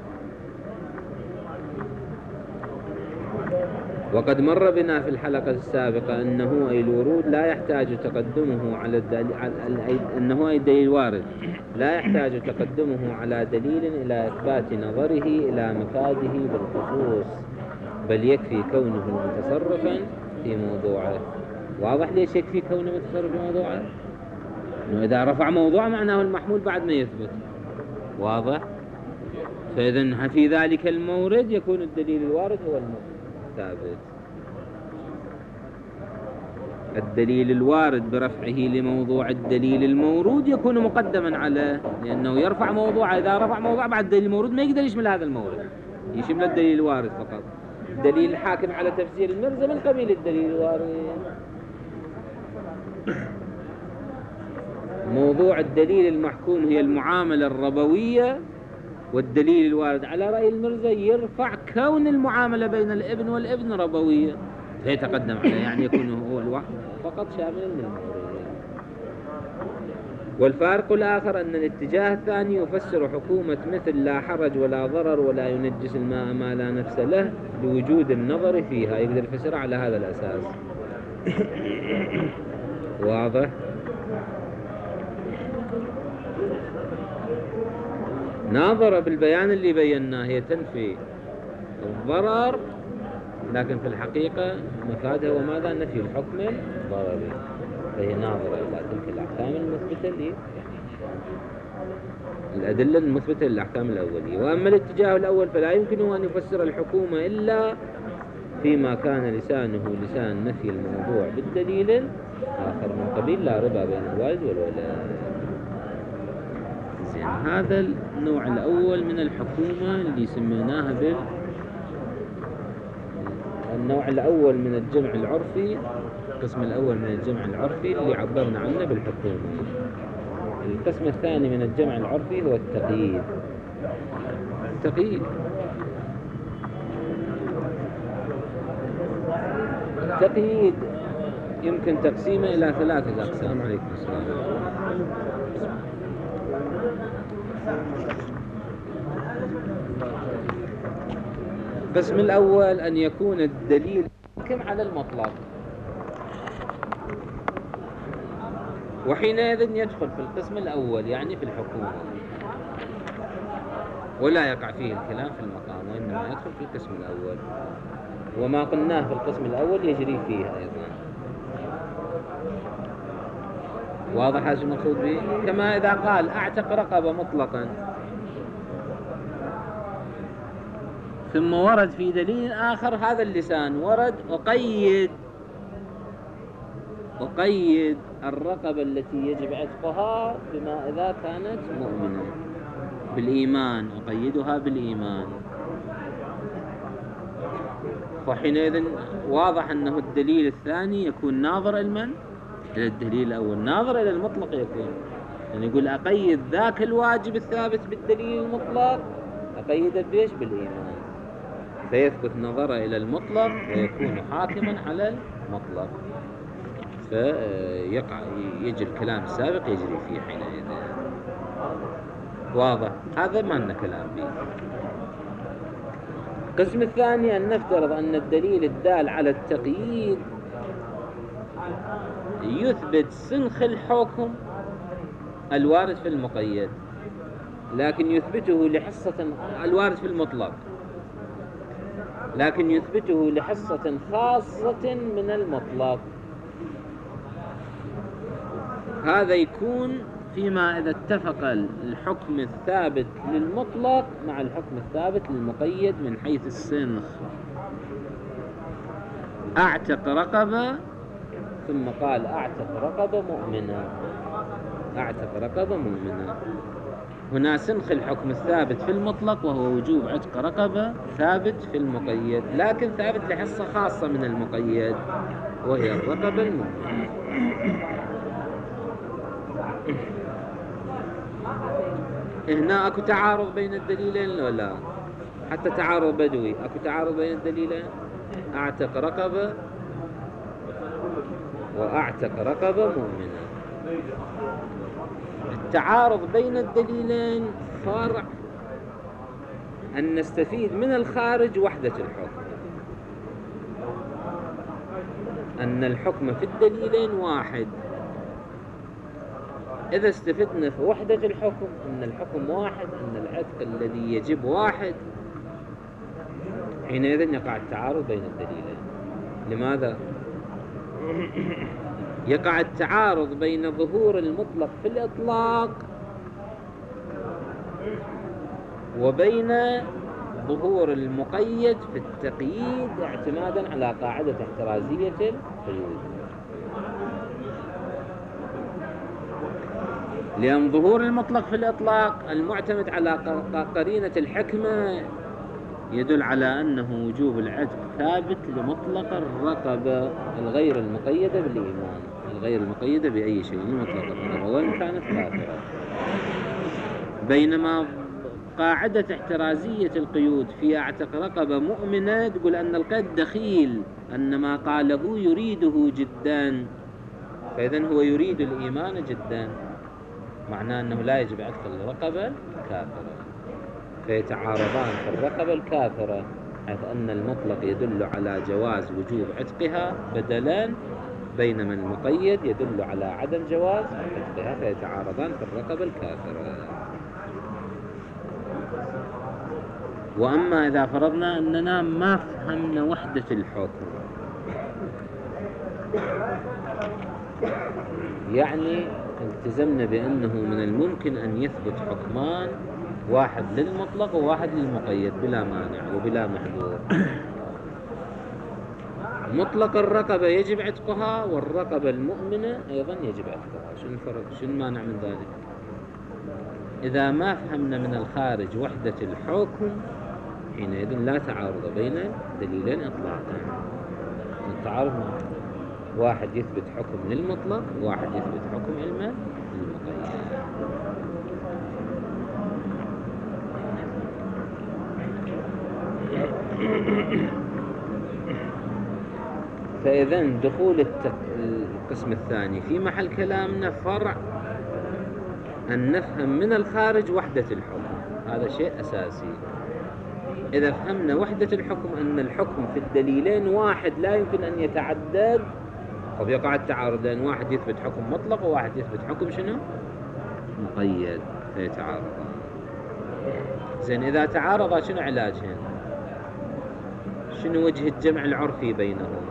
B: وقد مر بنا في الحلقة السابقة أنه أي الورود لا يحتاج تقدمه على أنه أي الدليل الوارد لا يحتاج تقدمه على دليل إلى إثبات نظره إلى مفاده بالخصوص، بل يكفي كونه متصرفا في موضوعه. واضح ليش يكفي كونه متصرف في موضوعه؟ إنه إذا رفع موضوع معناه المحمول بعد ما يثبت. واضح؟ فإذا في ذلك المورد يكون الدليل الوارد هو الثابت. الدليل الوارد برفعه لموضوع الدليل المورود يكون مقدما عليه، لأنه يرفع موضوع. إذا رفع موضوع بعد الدليل المورود ما يقدر يشمل هذا المورد، يشمل الدليل الوارد فقط. الدليل الحاكم على تفسير المرزة من قبيل الدليل الوارد. موضوع الدليل المحكوم هي المعاملة الربوية، والدليل الوارد على رأي المرزا يرفع كون المعاملة بين الابن والابن ربوية فيتقدم عليه، يعني يكون هو الوحد فقط شامل للمورد. والفارق الآخر أن الاتجاه الثاني يفسر حكومة مثل لا حرج ولا ضرر ولا ينجس الماء ما لا نفس له لوجود النظر فيها، يقدر يفسرها على هذا الأساس. واضح؟ ناظرة بالبيان اللي بيناه هي تنفي الضرر، لكن في الحقيقة مفادها وماذا؟ نفي الحكم الضرري، فهي ناظرة إلى تلك الأحكام المثبتة الأدلة المثبتة للأحكام الأولية. وأما الاتجاه الأول فلا يمكن أن يفسر الحكومة إلا فيما كان لسانه لسان نفي الموضوع بالدليل آخر من قبيل لا ربا بين الوالد والولد. زين، هذا النوع الأول من الحكومة اللي سميناها النوع الأول من الجمع العرفي، القسم الأول من الجمع العرفي اللي عبرنا عنه بالحكومة. القسم الثاني من الجمع العرفي هو التقييد. التقييد يمكن تقسيمه إلى 3 أقسام. عليكم السلام. القسم الأول أن يكون الدليل حاكم على المطلق، وحينئذ يدخل في القسم الأول يعني في الحكومة، ولا يقع فيه الكلام في المقام، وإنما يدخل في القسم الأول، وما قلناه في القسم الأول يجري فيه أيضا. واضح هذا المقصود به؟ كما إذا قال أعتق رقبة مطلقا ثم ورد في دليل آخر هذا اللسان ورد أقيد الرقبة التي يجب عتقها بما إذا كانت مؤمنة بالإيمان، أقيدها بالإيمان. وحينئذ واضح أنه الدليل الثاني يكون ناظر إلى الدليل الأول، ناظر إلى المطلق يكون، يعني يقول أقيد ذاك الواجب الثابت بالدليل المطلق أقيده بإيش؟ بالإيمان، فيثبت نظره إلى المطلق ويكون حاكما على المطلق، فيقع يجي الكلام السابق يجري فيه حينئذ. واضح؟ هذا ما لنا كلام به. القسم الثاني أن نفترض أن الدليل الدال على التقييد يثبت سنخ الحكم الوارد في المقيد، لكن يثبته لحصة الوارد في المطلق، لكن يثبته لحصة خاصة من المطلق. هذا يكون فيما إذا اتفق الحكم الثابت للمطلق مع الحكم الثابت للمقيد من حيث السنخ. أعتق رقبة ثم قال أعتق رقبة مؤمنة، أعتق رقبة مؤمنة، هنا سنخ الحكم الثابت في المطلق وهو وجوب عتق رقبة ثابت في المقيد، لكن ثابت لحصة خاصة من المقيد وهي الرقبة المؤمنة. هنا أكو تعارض بين الدليلين ولا حتى تعارض بدوي؟ أكو تعارض بين الدليلين، أعتق رقبة وأعتق رقبة مؤمنة. التعارض بين الدليلين فرع أن نستفيد من الخارج وحدة الحكم، أن الحكم في الدليلين واحد. إذا استفدنا في وحدة الحكم أن الحكم واحد، أن العتق الذي يجب واحد، حينئذ يقع التعارض بين الدليلين. لماذا؟ يقع التعارض بين ظهور المطلق في الإطلاق وبين ظهور المقيد في التقييد اعتمادا على قاعدة احترازية القيود. لأن ظهور المطلق في الإطلاق المعتمد على قرينة الحكمة يدل على أنه وجوب العتق ثابت لمطلق الرقبة الغير المقيدة بالإيمان، الغير المقيدة بأي شيء، مطلق الرقبة وإن كانت كافرة. بينما قاعدة احترازية القيود في أعتق رقبة مؤمنة تقول أن القيد دخيل، أن ما قاله يريده جدا، فإذن هو يريد الإيمان جدا، معناه أنه لا يجب عتق الرقبة الكافرة، فيتعارضان في الرقبة الكافرة، حيث أن المطلق يدل على جواز وجوب عتقها بدلا، بينما المقيد يدل على عدم جواز عتقها، فيتعارضان في الرقبة الكافرة. وأما إذا فرضنا أننا ما فهمنا وحدة الحكم، يعني التزمنا بأنه من الممكن أن يثبت حكمان، واحد للمطلق وواحد للمقيد بلا مانع وبلا محظور، مطلق الرقبة يجب عتقها، والرقبة المؤمنة أيضا يجب عتقها. شنو الفرق؟ شنو المانع من ذلك؟ إذا ما فهمنا من الخارج وحدة الحكم حينئذ لا تعارض بين دليلين إطلاقا. التعارض واحد يثبت حكم للمطلق وواحد يثبت حكم للمقيد. فإذا دخول القسم الثاني في محل كلامنا فرع أن نفهم من الخارج وحدة الحكم، هذا شيء أساسي. إذا فهمنا وحدة الحكم أن الحكم في الدليلين واحد لا يمكن أن يتعدد، وبيقع التعارض، لأن واحد يثبت حكم مطلق وواحد يثبت حكم شنو؟ مقيد، فيتعارض. زين إذا تعارض شنو علاجهن؟ شنو وجه الجمع العرفي بينهم؟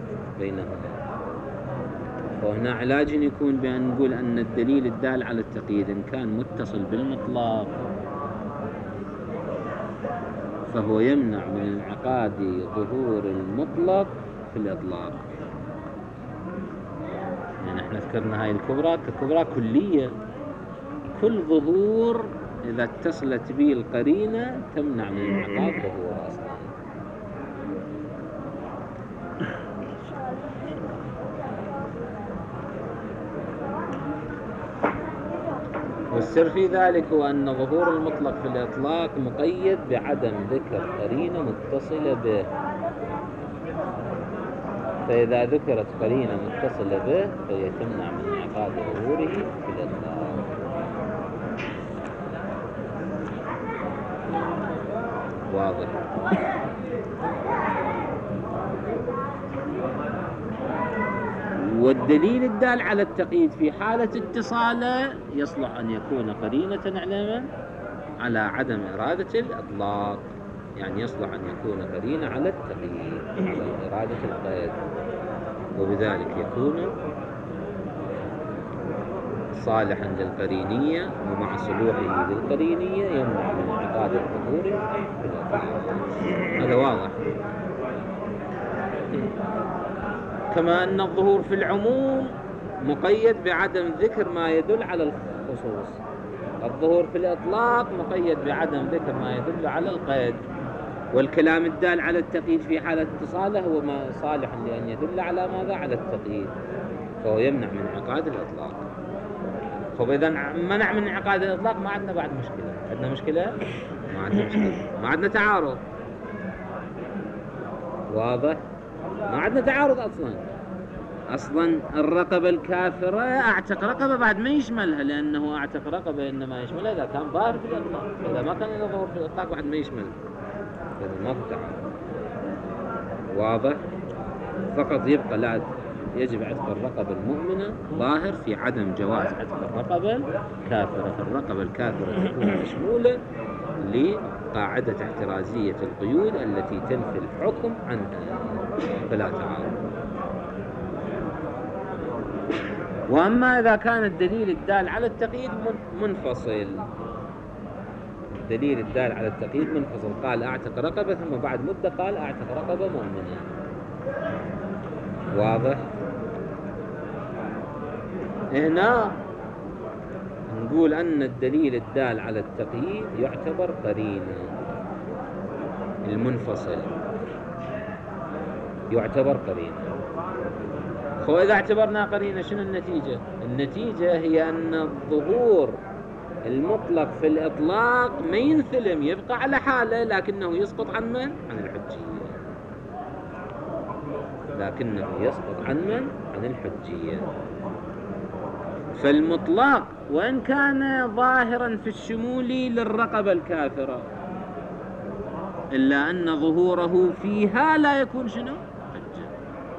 B: وهنا علاج يكون بأن نقول أن الدليل الدال على التقييد إن كان متصل بالمطلق فهو يمنع من انعقاد ظهور المطلق في الإطلاق. يعني احنا ذكرنا هاي الكبرى كلية، كل ظهور إذا اتصلت به القرينة تمنع من انعقاد ظهور أصلا. والسر في ذلك هو أن ظهور المطلق في الإطلاق مقيد بعدم ذكر قرينة متصلة به، فإذا ذكرت قرينة متصلة به فهي تمنع من انعقاد ظهوره في الإطلاق. واضح؟ والدليل الدال على التقييد في حالة اتصاله يصلح أن يكون قرينة على عدم إرادة الإطلاق، يعني يصلح أن يكون قرينة على التقييد، على إرادة القيد، وبذلك يكون صالحا للقرينية، ومع صلوحه للقرينية يمنع من انعقاد الظهور في الإطلاق. هذا واضح. كما أن الظهور في العموم مقيد بعدم ذكر ما يدل على الخصوص، الظهور في الإطلاق مقيد بعدم ذكر ما يدل على القيد، والكلام الدال على التقييد في حالة اتصاله هو ما صالح لأن يدل على ماذا؟ على التقييد، فهو يمنع من انعقاد الإطلاق. فإذا منع من انعقاد الإطلاق ما عندنا بعد مشكلة. عندنا مشكلة؟ ما عندنا مشكلة، ما عندنا تعارض. واضح؟ ما عندنا تعارض أصلا الرقبة الكافرة أعتق رقبة بعد ما يشملها، لأنه أعتق رقبة إنما يشملها إذا كان ظاهر في الإطلاق، إذا ما كان له ظهور في الإطلاق بعد ما يشملها، إذا ما في تعارض. واضح؟ فقط يبقى لا يجب عتق الرقبة المؤمنة ظاهر في عدم جواز عتق الرقبة الكافرة، فالرقبة الكافرة تكون مشمولة لقاعدة احترازية القيود التي تنفي الحكم عنها، فلا تعارض. وأما إذا كان الدليل الدال على التقييد منفصل، الدليل الدال على التقييد منفصل، قال أعتق رقبة ثم بعد مدة قال أعتق رقبة مؤمنة. واضح؟ هنا نقول أن الدليل الدال على التقييد يعتبر قرينة، المنفصل يعتبر قرينة. وإذا اعتبرنا قرينة شنو النتيجة؟ النتيجة هي أن الظهور المطلق في الإطلاق ما ينثلم، يبقى على حاله، لكنه يسقط عن من؟ عن الحجية. لكنه يسقط عن من؟ عن الحجية. فالمطلق وإن كان ظاهرا في الشمول للرقبة الكافرة إلا أن ظهوره فيها لا يكون شنو؟ حجة.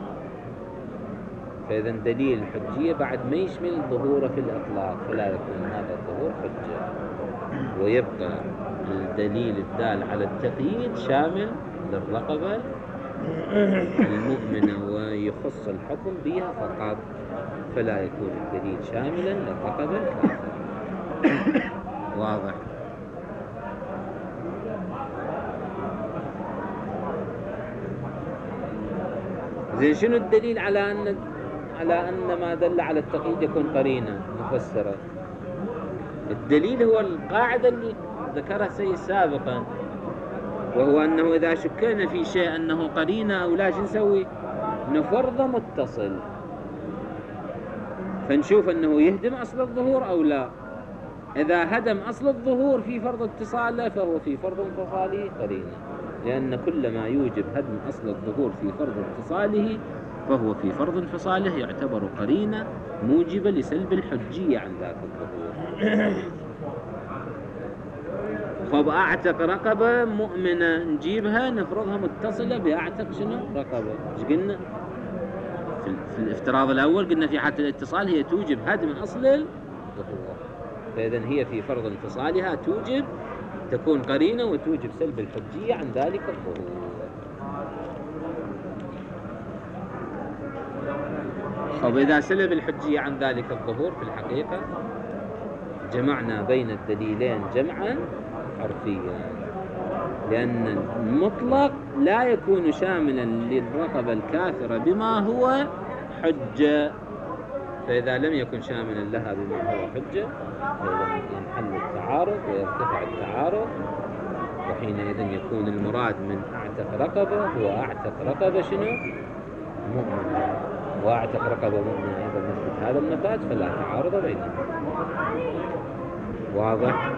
B: فإذا دليل الحجية بعد ما يشمل ظهوره في الإطلاق فلا يكون هذا الظهور حجة، ويبقى الدليل الدال على التقييد شامل للرقبة المؤمنة ويخص الحكم بها فقط، فلا يكون الدليل شاملا للرقبة الكافرة. واضح؟ زين شنو الدليل على أن ما دل على التقييد يكون قرينة مفسرة؟ الدليل هو القاعدة اللي ذكرها سيد سابقا، وهو أنه إذا شكلنا في شيء أنه قرينة أو لا شو نسوي؟ نفرضه متصل، فنشوف أنه يهدم أصل الظهور أو لا. إذا هدم أصل الظهور في فرض اتصاله فهو في فرض انفصاله قرينة، لأن كل ما يوجب هدم أصل الظهور في فرض اتصاله فهو في فرض انفصاله يعتبر قرينة موجبة لسلب الحجية عن ذاك الظهور. خب أعتق رقبة مؤمنة نجيبها نفرضها متصلة بأعتق شنو؟ رقبة. ايش قلنا؟ في الافتراض الأول قلنا في حالة الاتصال هي توجب هدم أصل الظهور، فإذا هي في فرض انفصالها تكون قرينة وتوجب سلب الحجية عن ذلك الظهور. طب إذا سلب الحجية عن ذلك الظهور في الحقيقة جمعنا بين الدليلين جمعا حرفيا، لأن المطلق لا يكون شاملا للرقبة الكافرة بما هو حجة، فإذا لم يكن شاملا لها بما هو حجة ينحل التعارض ويرتفع التعارض، وحينئذ يكون المراد من أعتق رقبة هو أعتق رقبة شنو؟ مؤمنة، وأعتق رقبة مؤمنة أيضا مثل هذا النفاذ، فلا تعارض بينهم. واضح؟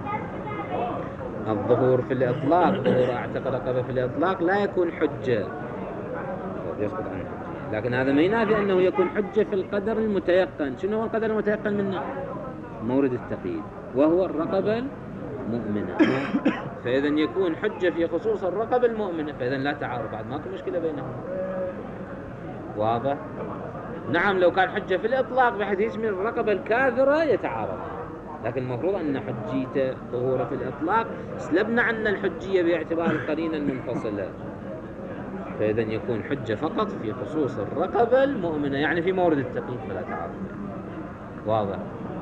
B: الظهور في الإطلاق، ظهور أعتق رقبة في الإطلاق لا يكون حجة، يسقط عنه حجة، لكن هذا ما ينافي أنه يكون حجة في القدر المتيقن. شنو هو القدر المتيقن منه؟ مورد التقييد، وهو الرقبة المؤمنة، فإذا يكون حجة في خصوص الرقبة المؤمنة، فإذا لا تعارض، بعد ماكو مشكلة بينهم. واضح؟ نعم لو كان حجة في الإطلاق بحيث يشمل الرقبة الكافرة يتعارض، لكن المفروض أن حجيته ظهوره في الإطلاق سلبنا عنا الحجية باعتبار القرينة المنفصلة، فإذا يكون حجة فقط في خصوص الرقبة المؤمنة، يعني في مورد التقييد فلا تعارض. واضح؟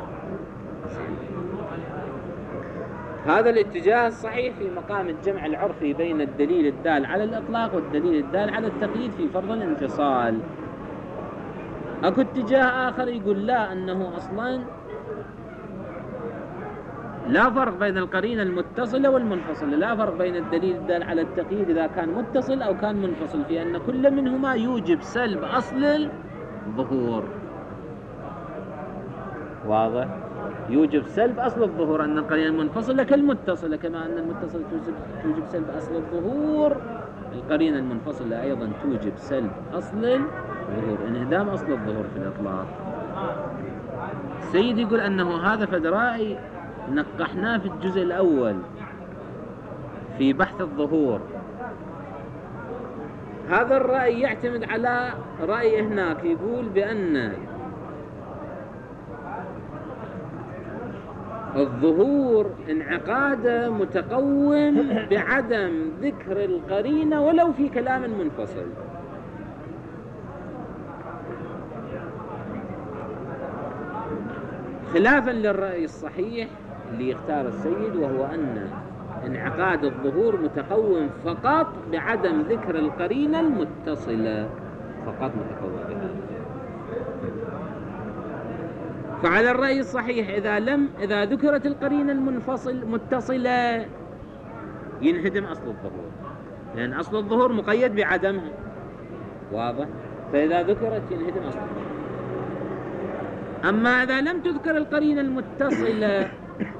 B: هذا الاتجاه الصحيح في مقام الجمع العرفي بين الدليل الدال على الإطلاق والدليل الدال على التقييد في فرض الانفصال. أكو اتجاه آخر يقول لا، أنه أصلاً لا فرق بين القرينة المتصلة والمنفصلة، لا فرق بين الدليل الدال على التقييد إذا كان متصل أو كان منفصل، في أن كل منهما يوجب سلب أصل الظهور. واضح؟ يوجب سلب أصل الظهور، أن القرينة المنفصلة كالمتصلة، كما أن المتصلة توجب سلب أصل الظهور، القرينة المنفصلة أيضا توجب سلب أصل الظهور، انهدام أصل الظهور في الإطلاق. السيد يقول أنه هذا فد رأي نقحناه في الجزء الأول في بحث الظهور. هذا الرأي يعتمد على رأي هناك يقول بأن الظهور انعقاده متقوم بعدم ذكر القرينة ولو في كلام منفصل، خلافا للرأي الصحيح اللي يختار السيد، وهو أن انعقاد الظهور متقوم فقط بعدم ذكر القرينة المتصلة، فقط متقوم بها. فعلى الرأي الصحيح إذا ذكرت القرينة المتصلة ينهدم أصل الظهور، لأن أصل الظهور مقيد بعدمها. واضح؟ فإذا ذكرت ينهدم أصل الظهور. أما إذا لم تذكر القرينة المتصلة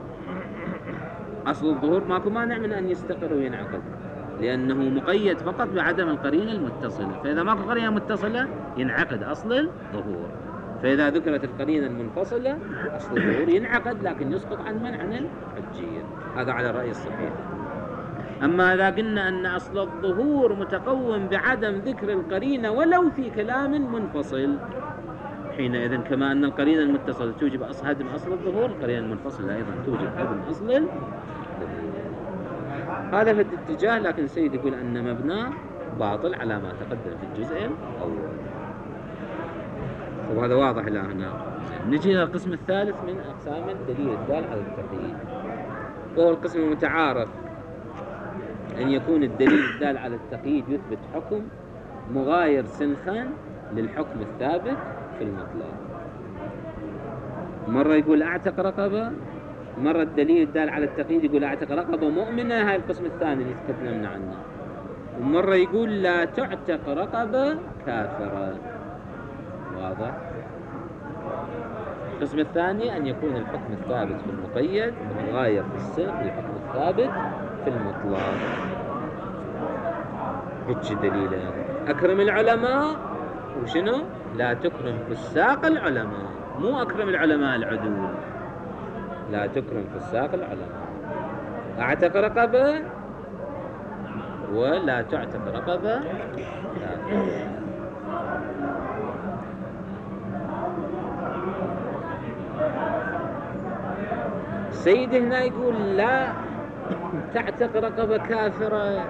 B: أصل الظهور ماكو مانع من أن يستقر وينعقد، لأنه مقيد فقط بعدم القرينة المتصلة، فإذا ماكو قرينة متصلة ينعقد أصل الظهور. فإذا ذكرت القرينة المنفصلة أصل الظهور ينعقد، لكن يسقط عن الحجية. هذا على الرأي الصحيح. أما إذا قلنا أن أصل الظهور متقوم بعدم ذكر القرينة ولو في كلام منفصل، حينئذ كما أن القرينة المتصلة توجب هدم أصل الظهور، القرينة المنفصلة أيضا توجب هدم أصل الظهور. هذا في الاتجاه، لكن السيد يقول أن مبناه باطل على ما تقدم في الجزء الأول، وهذا واضح إلى هنا. نجي إلى القسم الثالث من أقسام الدليل الدال على التقييد، وهو القسم المتعارف، أن يكون الدليل الدال على التقييد يثبت حكم مغاير سنخا للحكم الثابت في المطلق. مرة يقول أعتق رقبة، مرة الدليل الدال على التقييد يقول أعتق رقبة مؤمنة، هاي القسم الثاني اللي تكلمنا عنه. ومرة يقول لا تعتق رقبة كافرة. واضح؟ القسم الثاني أن يكون الحكم الثابت في المقيد مغاير في السنخ للحكم الثابت في المطلق. هيك دليلين. أكرم العلماء وشنو؟ لا تكرم فساق العلماء، مو أكرم العلماء العدول، لا تكرم فساق العلماء. أعتق رقبة ولا تعتق رقبة كافرة. السيد هنا يقول لا تعتق رقبة كافرة.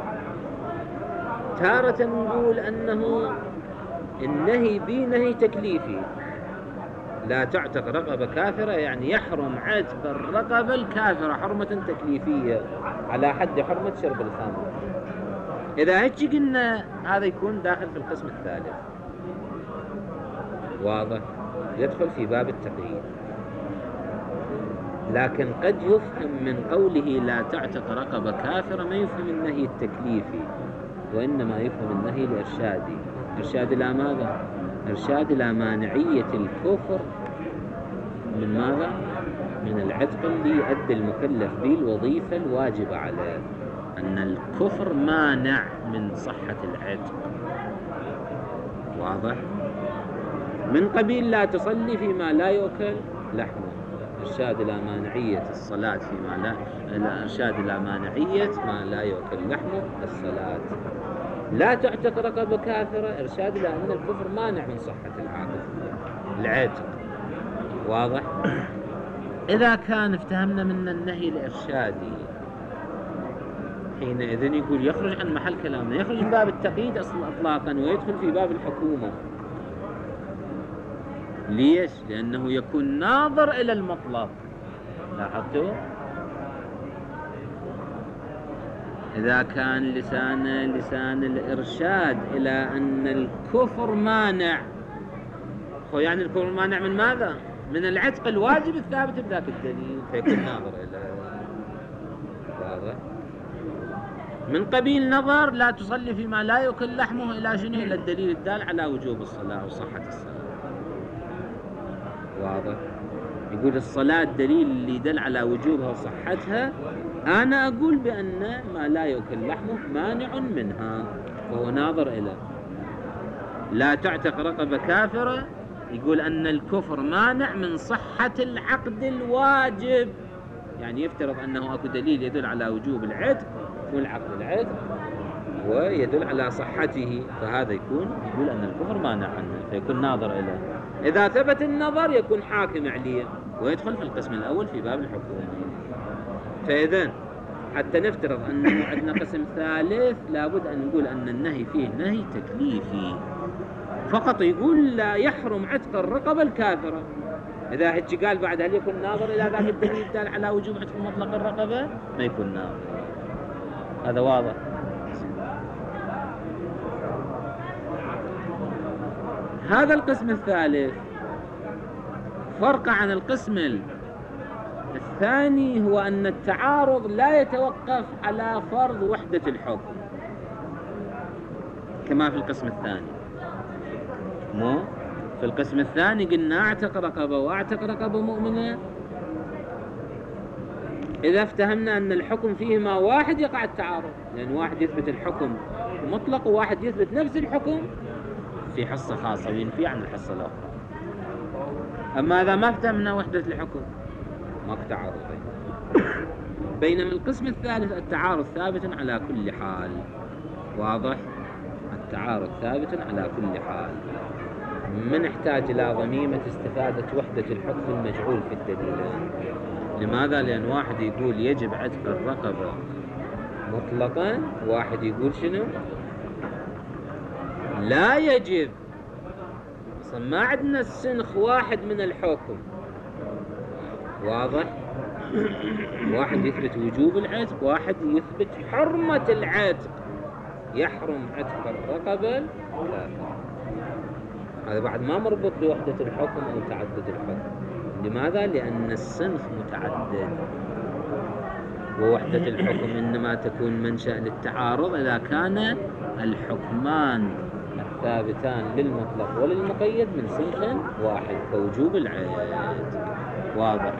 B: تارة نقول أنه النهي به نهي تكليفي، لا تعتق رقبة كافرة يعني يحرم عتق الرقبة الكافرة حرمة تكليفية على حد حرمة شرب الخمر. إذا هيك قلنا هذا يكون داخل في القسم الثالث. واضح؟ يدخل في باب التقييد. لكن قد يفهم من قوله لا تعتق رقبة كافرة ما يفهم النهي التكليفي، وإنما يفهم النهي الإرشادي. إرشاد إلى ماذا؟ إرشاد إلى مانعية الكفر من ماذا؟ من العتق اللي يؤدي المكلف به الوظيفة الواجبة عليه، أن الكفر مانع من صحة العتق. واضح؟ من قبيل لا تصلي فيما لا يؤكل لحمه، إرشاد إلى مانعية الصلاة فيما لا، إرشاد إلى مانعية ما لا يؤكل لحمه الصلاة. لا تعتق رقبة كافرة، إرشاد إلى أن الكفر مانع من صحة العتق. واضح؟ إذا كان افتهمنا من النهي الإرشادي حينئذ يقول يخرج عن محل كلامنا، يخرج من باب التقييد إطلاقا ويدخل في باب الحكومة. ليش؟ لأنه يكون ناظر إلى المطلب. لاحظتوا؟ إذا كان لسان الإرشاد إلى أن الكفر مانع، يعني الكفر مانع من ماذا؟ من العتق الواجب الثابت بذاك الدليل، فيكون ناظر إلى. واضح؟ من قبيل نظر لا تصلي فيما لا يؤكل لحمه إلى شنو؟ إلى الدليل الدال على وجوب الصلاة وصحة الصلاة. واضح؟ يقول الصلاة الدليل اللي يدل على وجوبها وصحتها، أنا أقول بأن ما لا يؤكل لحمه مانع منها، وهو ناظر إلى. لا تعتق رقبة كافرة يقول أن الكفر مانع من صحة العقد الواجب، يعني يفترض أنه أكو دليل يدل على وجوب العتق والعقد العتق ويدل على صحته، فهذا يقول أن الكفر مانع عنه، فيكون ناظر إليه. إذا ثبت النظر يكون حاكم عليه ويدخل في القسم الأول في باب الحكومة. فإذن حتى نفترض أنه عندنا قسم ثالث لابد أن نقول أن النهي فيه نهي تكليفي فقط، يقول لا يحرم عتق الرقبة الكافرة. إذا هيك قال بعد هل يكون ناظر إلى ذاك الدليل الدال على وجوب عتق مطلق الرقبة؟ ما يكون ناظر. هذا واضح. هذا القسم الثالث فرق عن القسم الثاني هو أن التعارض لا يتوقف على فرض وحدة الحكم كما في القسم الثاني. مو في القسم الثاني قلنا اعتق رقبة واعتق رقبة مؤمنة، إذا افتهمنا أن الحكم فيهما واحد يقع التعارض، لأن واحد يثبت الحكم مطلق وواحد يثبت نفس الحكم في حصة خاصة وينفي عن الحصة الأخرى. أما إذا ما افتهمنا وحدة الحكم ماكو تعارض. بينما القسم الثالث التعارض ثابت على كل حال. واضح؟ التعارض ثابت على كل حال. من نحتاج إلى ضميمة استفادة وحدة الحكم المجعول في الدليلين. لماذا؟ لأن واحد يقول يجب عتق الرقبة مطلقا، واحد يقول شنو؟ لا يجب. أصلا ما عندنا السنخ واحد من الحكم. واضح؟ واحد يثبت وجوب العتق، واحد يثبت حرمة العتق. يحرم عتق الرقبة الكافرة. هذا بعد ما مربوط بوحدة الحكم أو تعدد الحكم. لماذا؟ لأن الصنف متعدد، ووحدة الحكم إنما تكون منشأ للتعارض إذا كان الحكمان الثابتان للمطلق وللمقيد من صنف واحد كوجوب العيد. واضح؟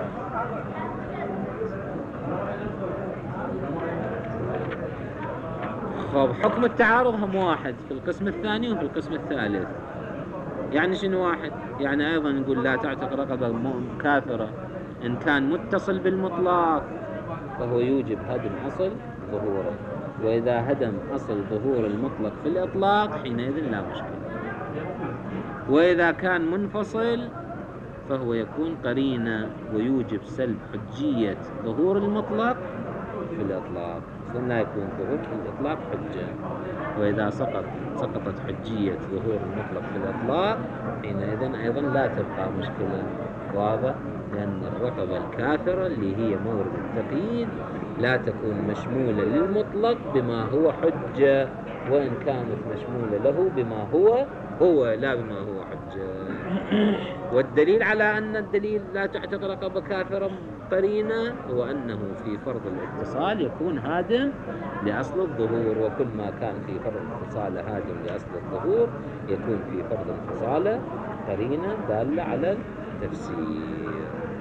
B: خب حكم التعارض هم واحد في القسم الثاني وفي القسم الثالث. يعني شنو واحد؟ يعني أيضا نقول لا تعتق رقبة كافرة إن كان متصل بالمطلق فهو يوجب هدم أصل ظهوره، وإذا هدم أصل ظهور المطلق في الإطلاق حينئذ لا مشكلة. وإذا كان منفصل فهو يكون قرينة ويوجب سلب حجية ظهور المطلق في الإطلاق. أصلا لا يكون ظهور في الإطلاق حجة، وإذا سقطت حجية ظهور المطلق في الإطلاق حينئذ أيضا لا تبقى مشكلة. واضح؟ لأن الرقبة الكافرة اللي هي مورد التقييد لا تكون مشمولة للمطلق بما هو حجة، وإن كانت مشمولة له بما هو لا بما هو حجة. والدليل على أن الدليل لا تعتق رقبة كافرة قرينة هو أنه في فرض الاتصال يكون هادم لأصل الظهور، وكل ما كان في فرض الاتصال هادم لأصل الظهور يكون في فرض الانفصال قرينة دالة على التفسير.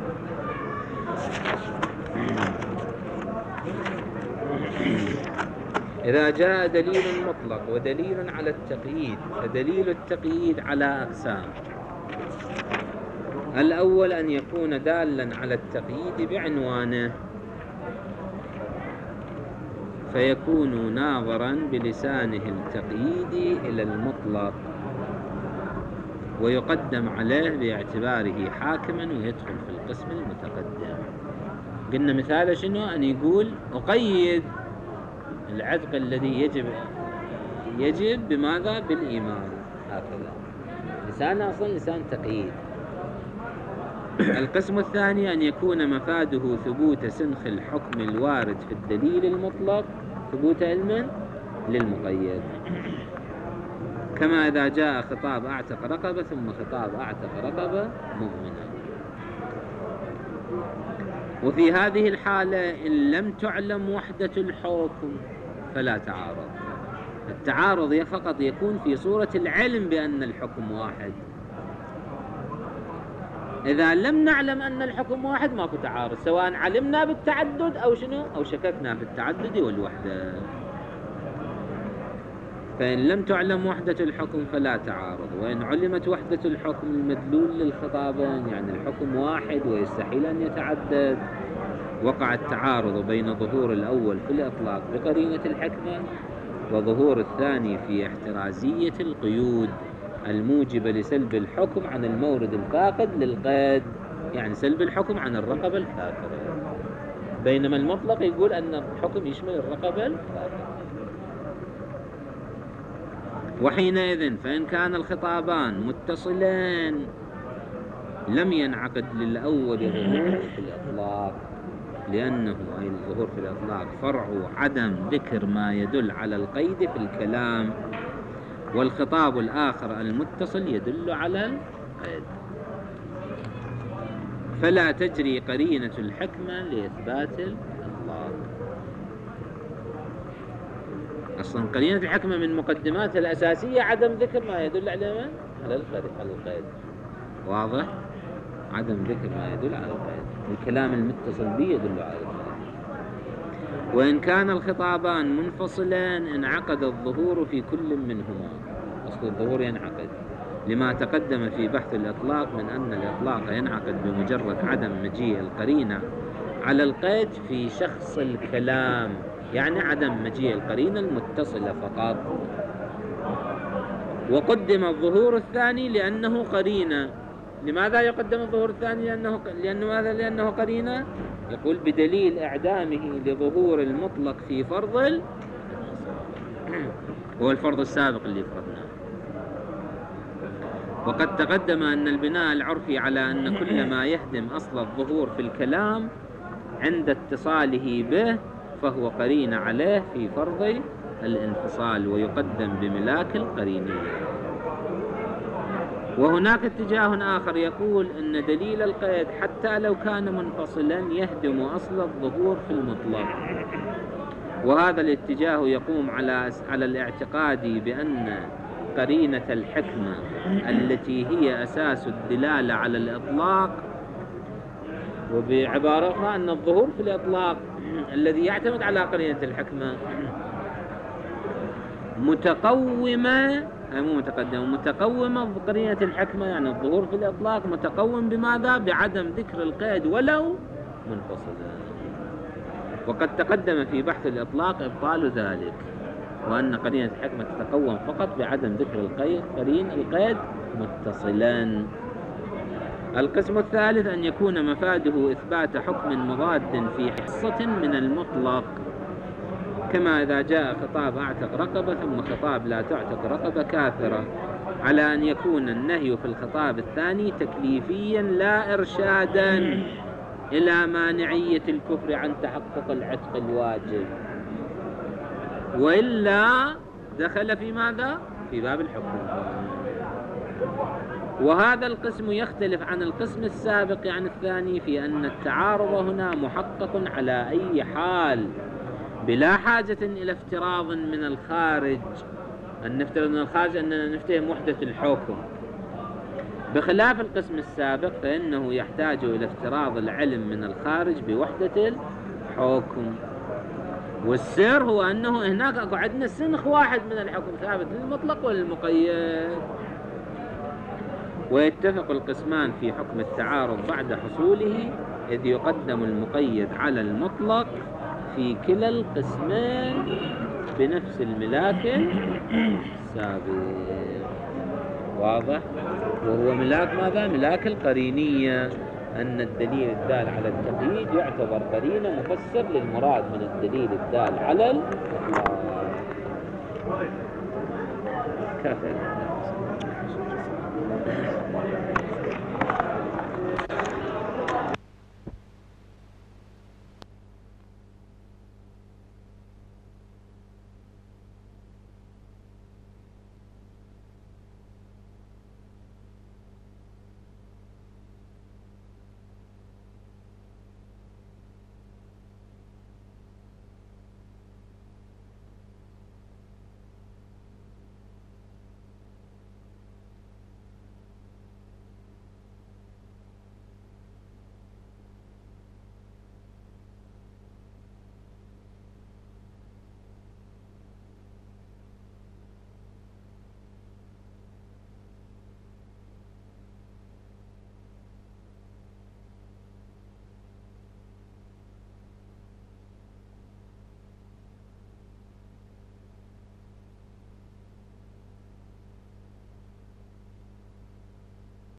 B: إذا جاء دليل مطلق ودليل على التقييد فدليل التقييد على أقسام. الأول أن يكون دالا على التقييد بعنوانه، فيكون ناظرا بلسانه التقييد إلى المطلق ويقدم عليه باعتباره حاكما ويدخل في القسم المتقدم. قلنا مثال شنو؟ أن يقول أقيد العتق الذي يجب بماذا؟ بالإيمان. هكذا لسانه أصلا لسان تقييد. القسم الثاني أن يكون مفاده ثبوت سنخ الحكم الوارد في الدليل المطلق ثبوت علما للمقيد، كما إذا جاء خطاب أعتق رقبة ثم خطاب أعتق رقبة مؤمنة. وفي هذه الحالة إن لم تعلم وحدة الحكم فلا تعارض. التعارض فقط يكون في صورة العلم بأن الحكم واحد. إذا لم نعلم أن الحكم واحد ماكو تعارض، سواء علمنا بالتعدد أو شنو أو شككنا في التعدد والوحدة. فإن لم تعلم وحدة الحكم فلا تعارض، وإن علمت وحدة الحكم المدلول للخطابين يعني الحكم واحد ويستحيل أن يتعدد، وقع التعارض بين ظهور الأول في الإطلاق بقرينة الحكمة وظهور الثاني في احترازية القيود الموجبة لسلب الحكم عن المورد الفاقد للقيد، يعني سلب الحكم عن الرقبة الكافرة، بينما المطلق يقول أن الحكم يشمل الرقبة الكافرة. وحينئذ فإن كان الخطابان متصلين لم ينعقد للأول ظهور في الإطلاق، لأنه أي الظهور في الإطلاق فرع عدم ذكر ما يدل على القيد في الكلام، والخطاب الآخر المتصل يدل على القيد، فلا تجري قرينة الحكمة لإثبات الإطلاق. أصلا قرينة الحكمة من مقدماتها الأساسية عدم ذكر ما يدل على القيد. واضح؟ عدم ذكر ما يدل على القيد، الكلام المتصل به يدل على القيد. وإن كان الخطابان منفصلان انعقد الظهور في كل منهما. أصل الظهور ينعقد لما تقدم في بحث الإطلاق من أن الإطلاق ينعقد بمجرد عدم مجيء القرينة على القيد في شخص الكلام، يعني عدم مجيء القرينة المتصلة فقط. وقدم الظهور الثاني لأنه قرينة. لماذا يقدم الظهور الثاني؟ لأنه قرينة. يقول بدليل إعدامه لظهور المطلق في فرض هو الفرض السابق اللي فرضناه. وقد تقدم أن البناء العرفي على أن كل ما يهدم أصل الظهور في الكلام عند اتصاله به فهو قرين عليه في فرض الانفصال ويقدم بملاك القرينية. وهناك اتجاه آخر يقول أن دليل القيد حتى لو كان منفصلا يهدم أصل الظهور في المطلق، وهذا الاتجاه يقوم على الاعتقاد بأن قرينة الحكمة التي هي أساس الدلالة على الإطلاق، وبعبارة أخرى أن الظهور في الإطلاق الذي يعتمد على قرينة الحكمة متقومة متقومة بقرينة الحكمة، يعني الظهور في الإطلاق متقوم بماذا؟ بعدم ذكر القيد ولو منفصلا. وقد تقدم في بحث الإطلاق إبطال ذلك، وأن قرينة الحكمة تتقوم فقط بعدم ذكر القيد متصلا. القسم الثالث أن يكون مفاده إثبات حكم مضاد في حصة من المطلق، كما إذا جاء خطاب أعتق رقبة ثم خطاب لا تعتق رقبة كافرة، على أن يكون النهي في الخطاب الثاني تكليفيا لا إرشادا إلى مانعية الكفر عن تحقق العتق الواجب، وإلا دخل في ماذا؟ في باب الحكم. وهذا القسم يختلف عن القسم السابق عن الثاني في أن التعارض هنا محقق على أي حال بلا حاجة إلى افتراض من الخارج، أن نفترض من الخارج أننا نفتهم وحدة الحكم، بخلاف القسم السابق فإنه يحتاج إلى افتراض العلم من الخارج بوحدة الحكم. والسر هو أنه هناك عندنا سنخ واحد من الحكم ثابت للمطلق وللمقيد، ويتفق القسمان في حكم التعارض بعد حصوله، إذ يقدم المقيد على المطلق في كلا القسمين بنفس الملاك السابق. واضح؟ وهو ملاك ماذا؟ ملاك القرينية، أن الدليل الدال على التقييد يعتبر قرينة مفسر للمراد من الدليل الدال على الإطلاق. كافي.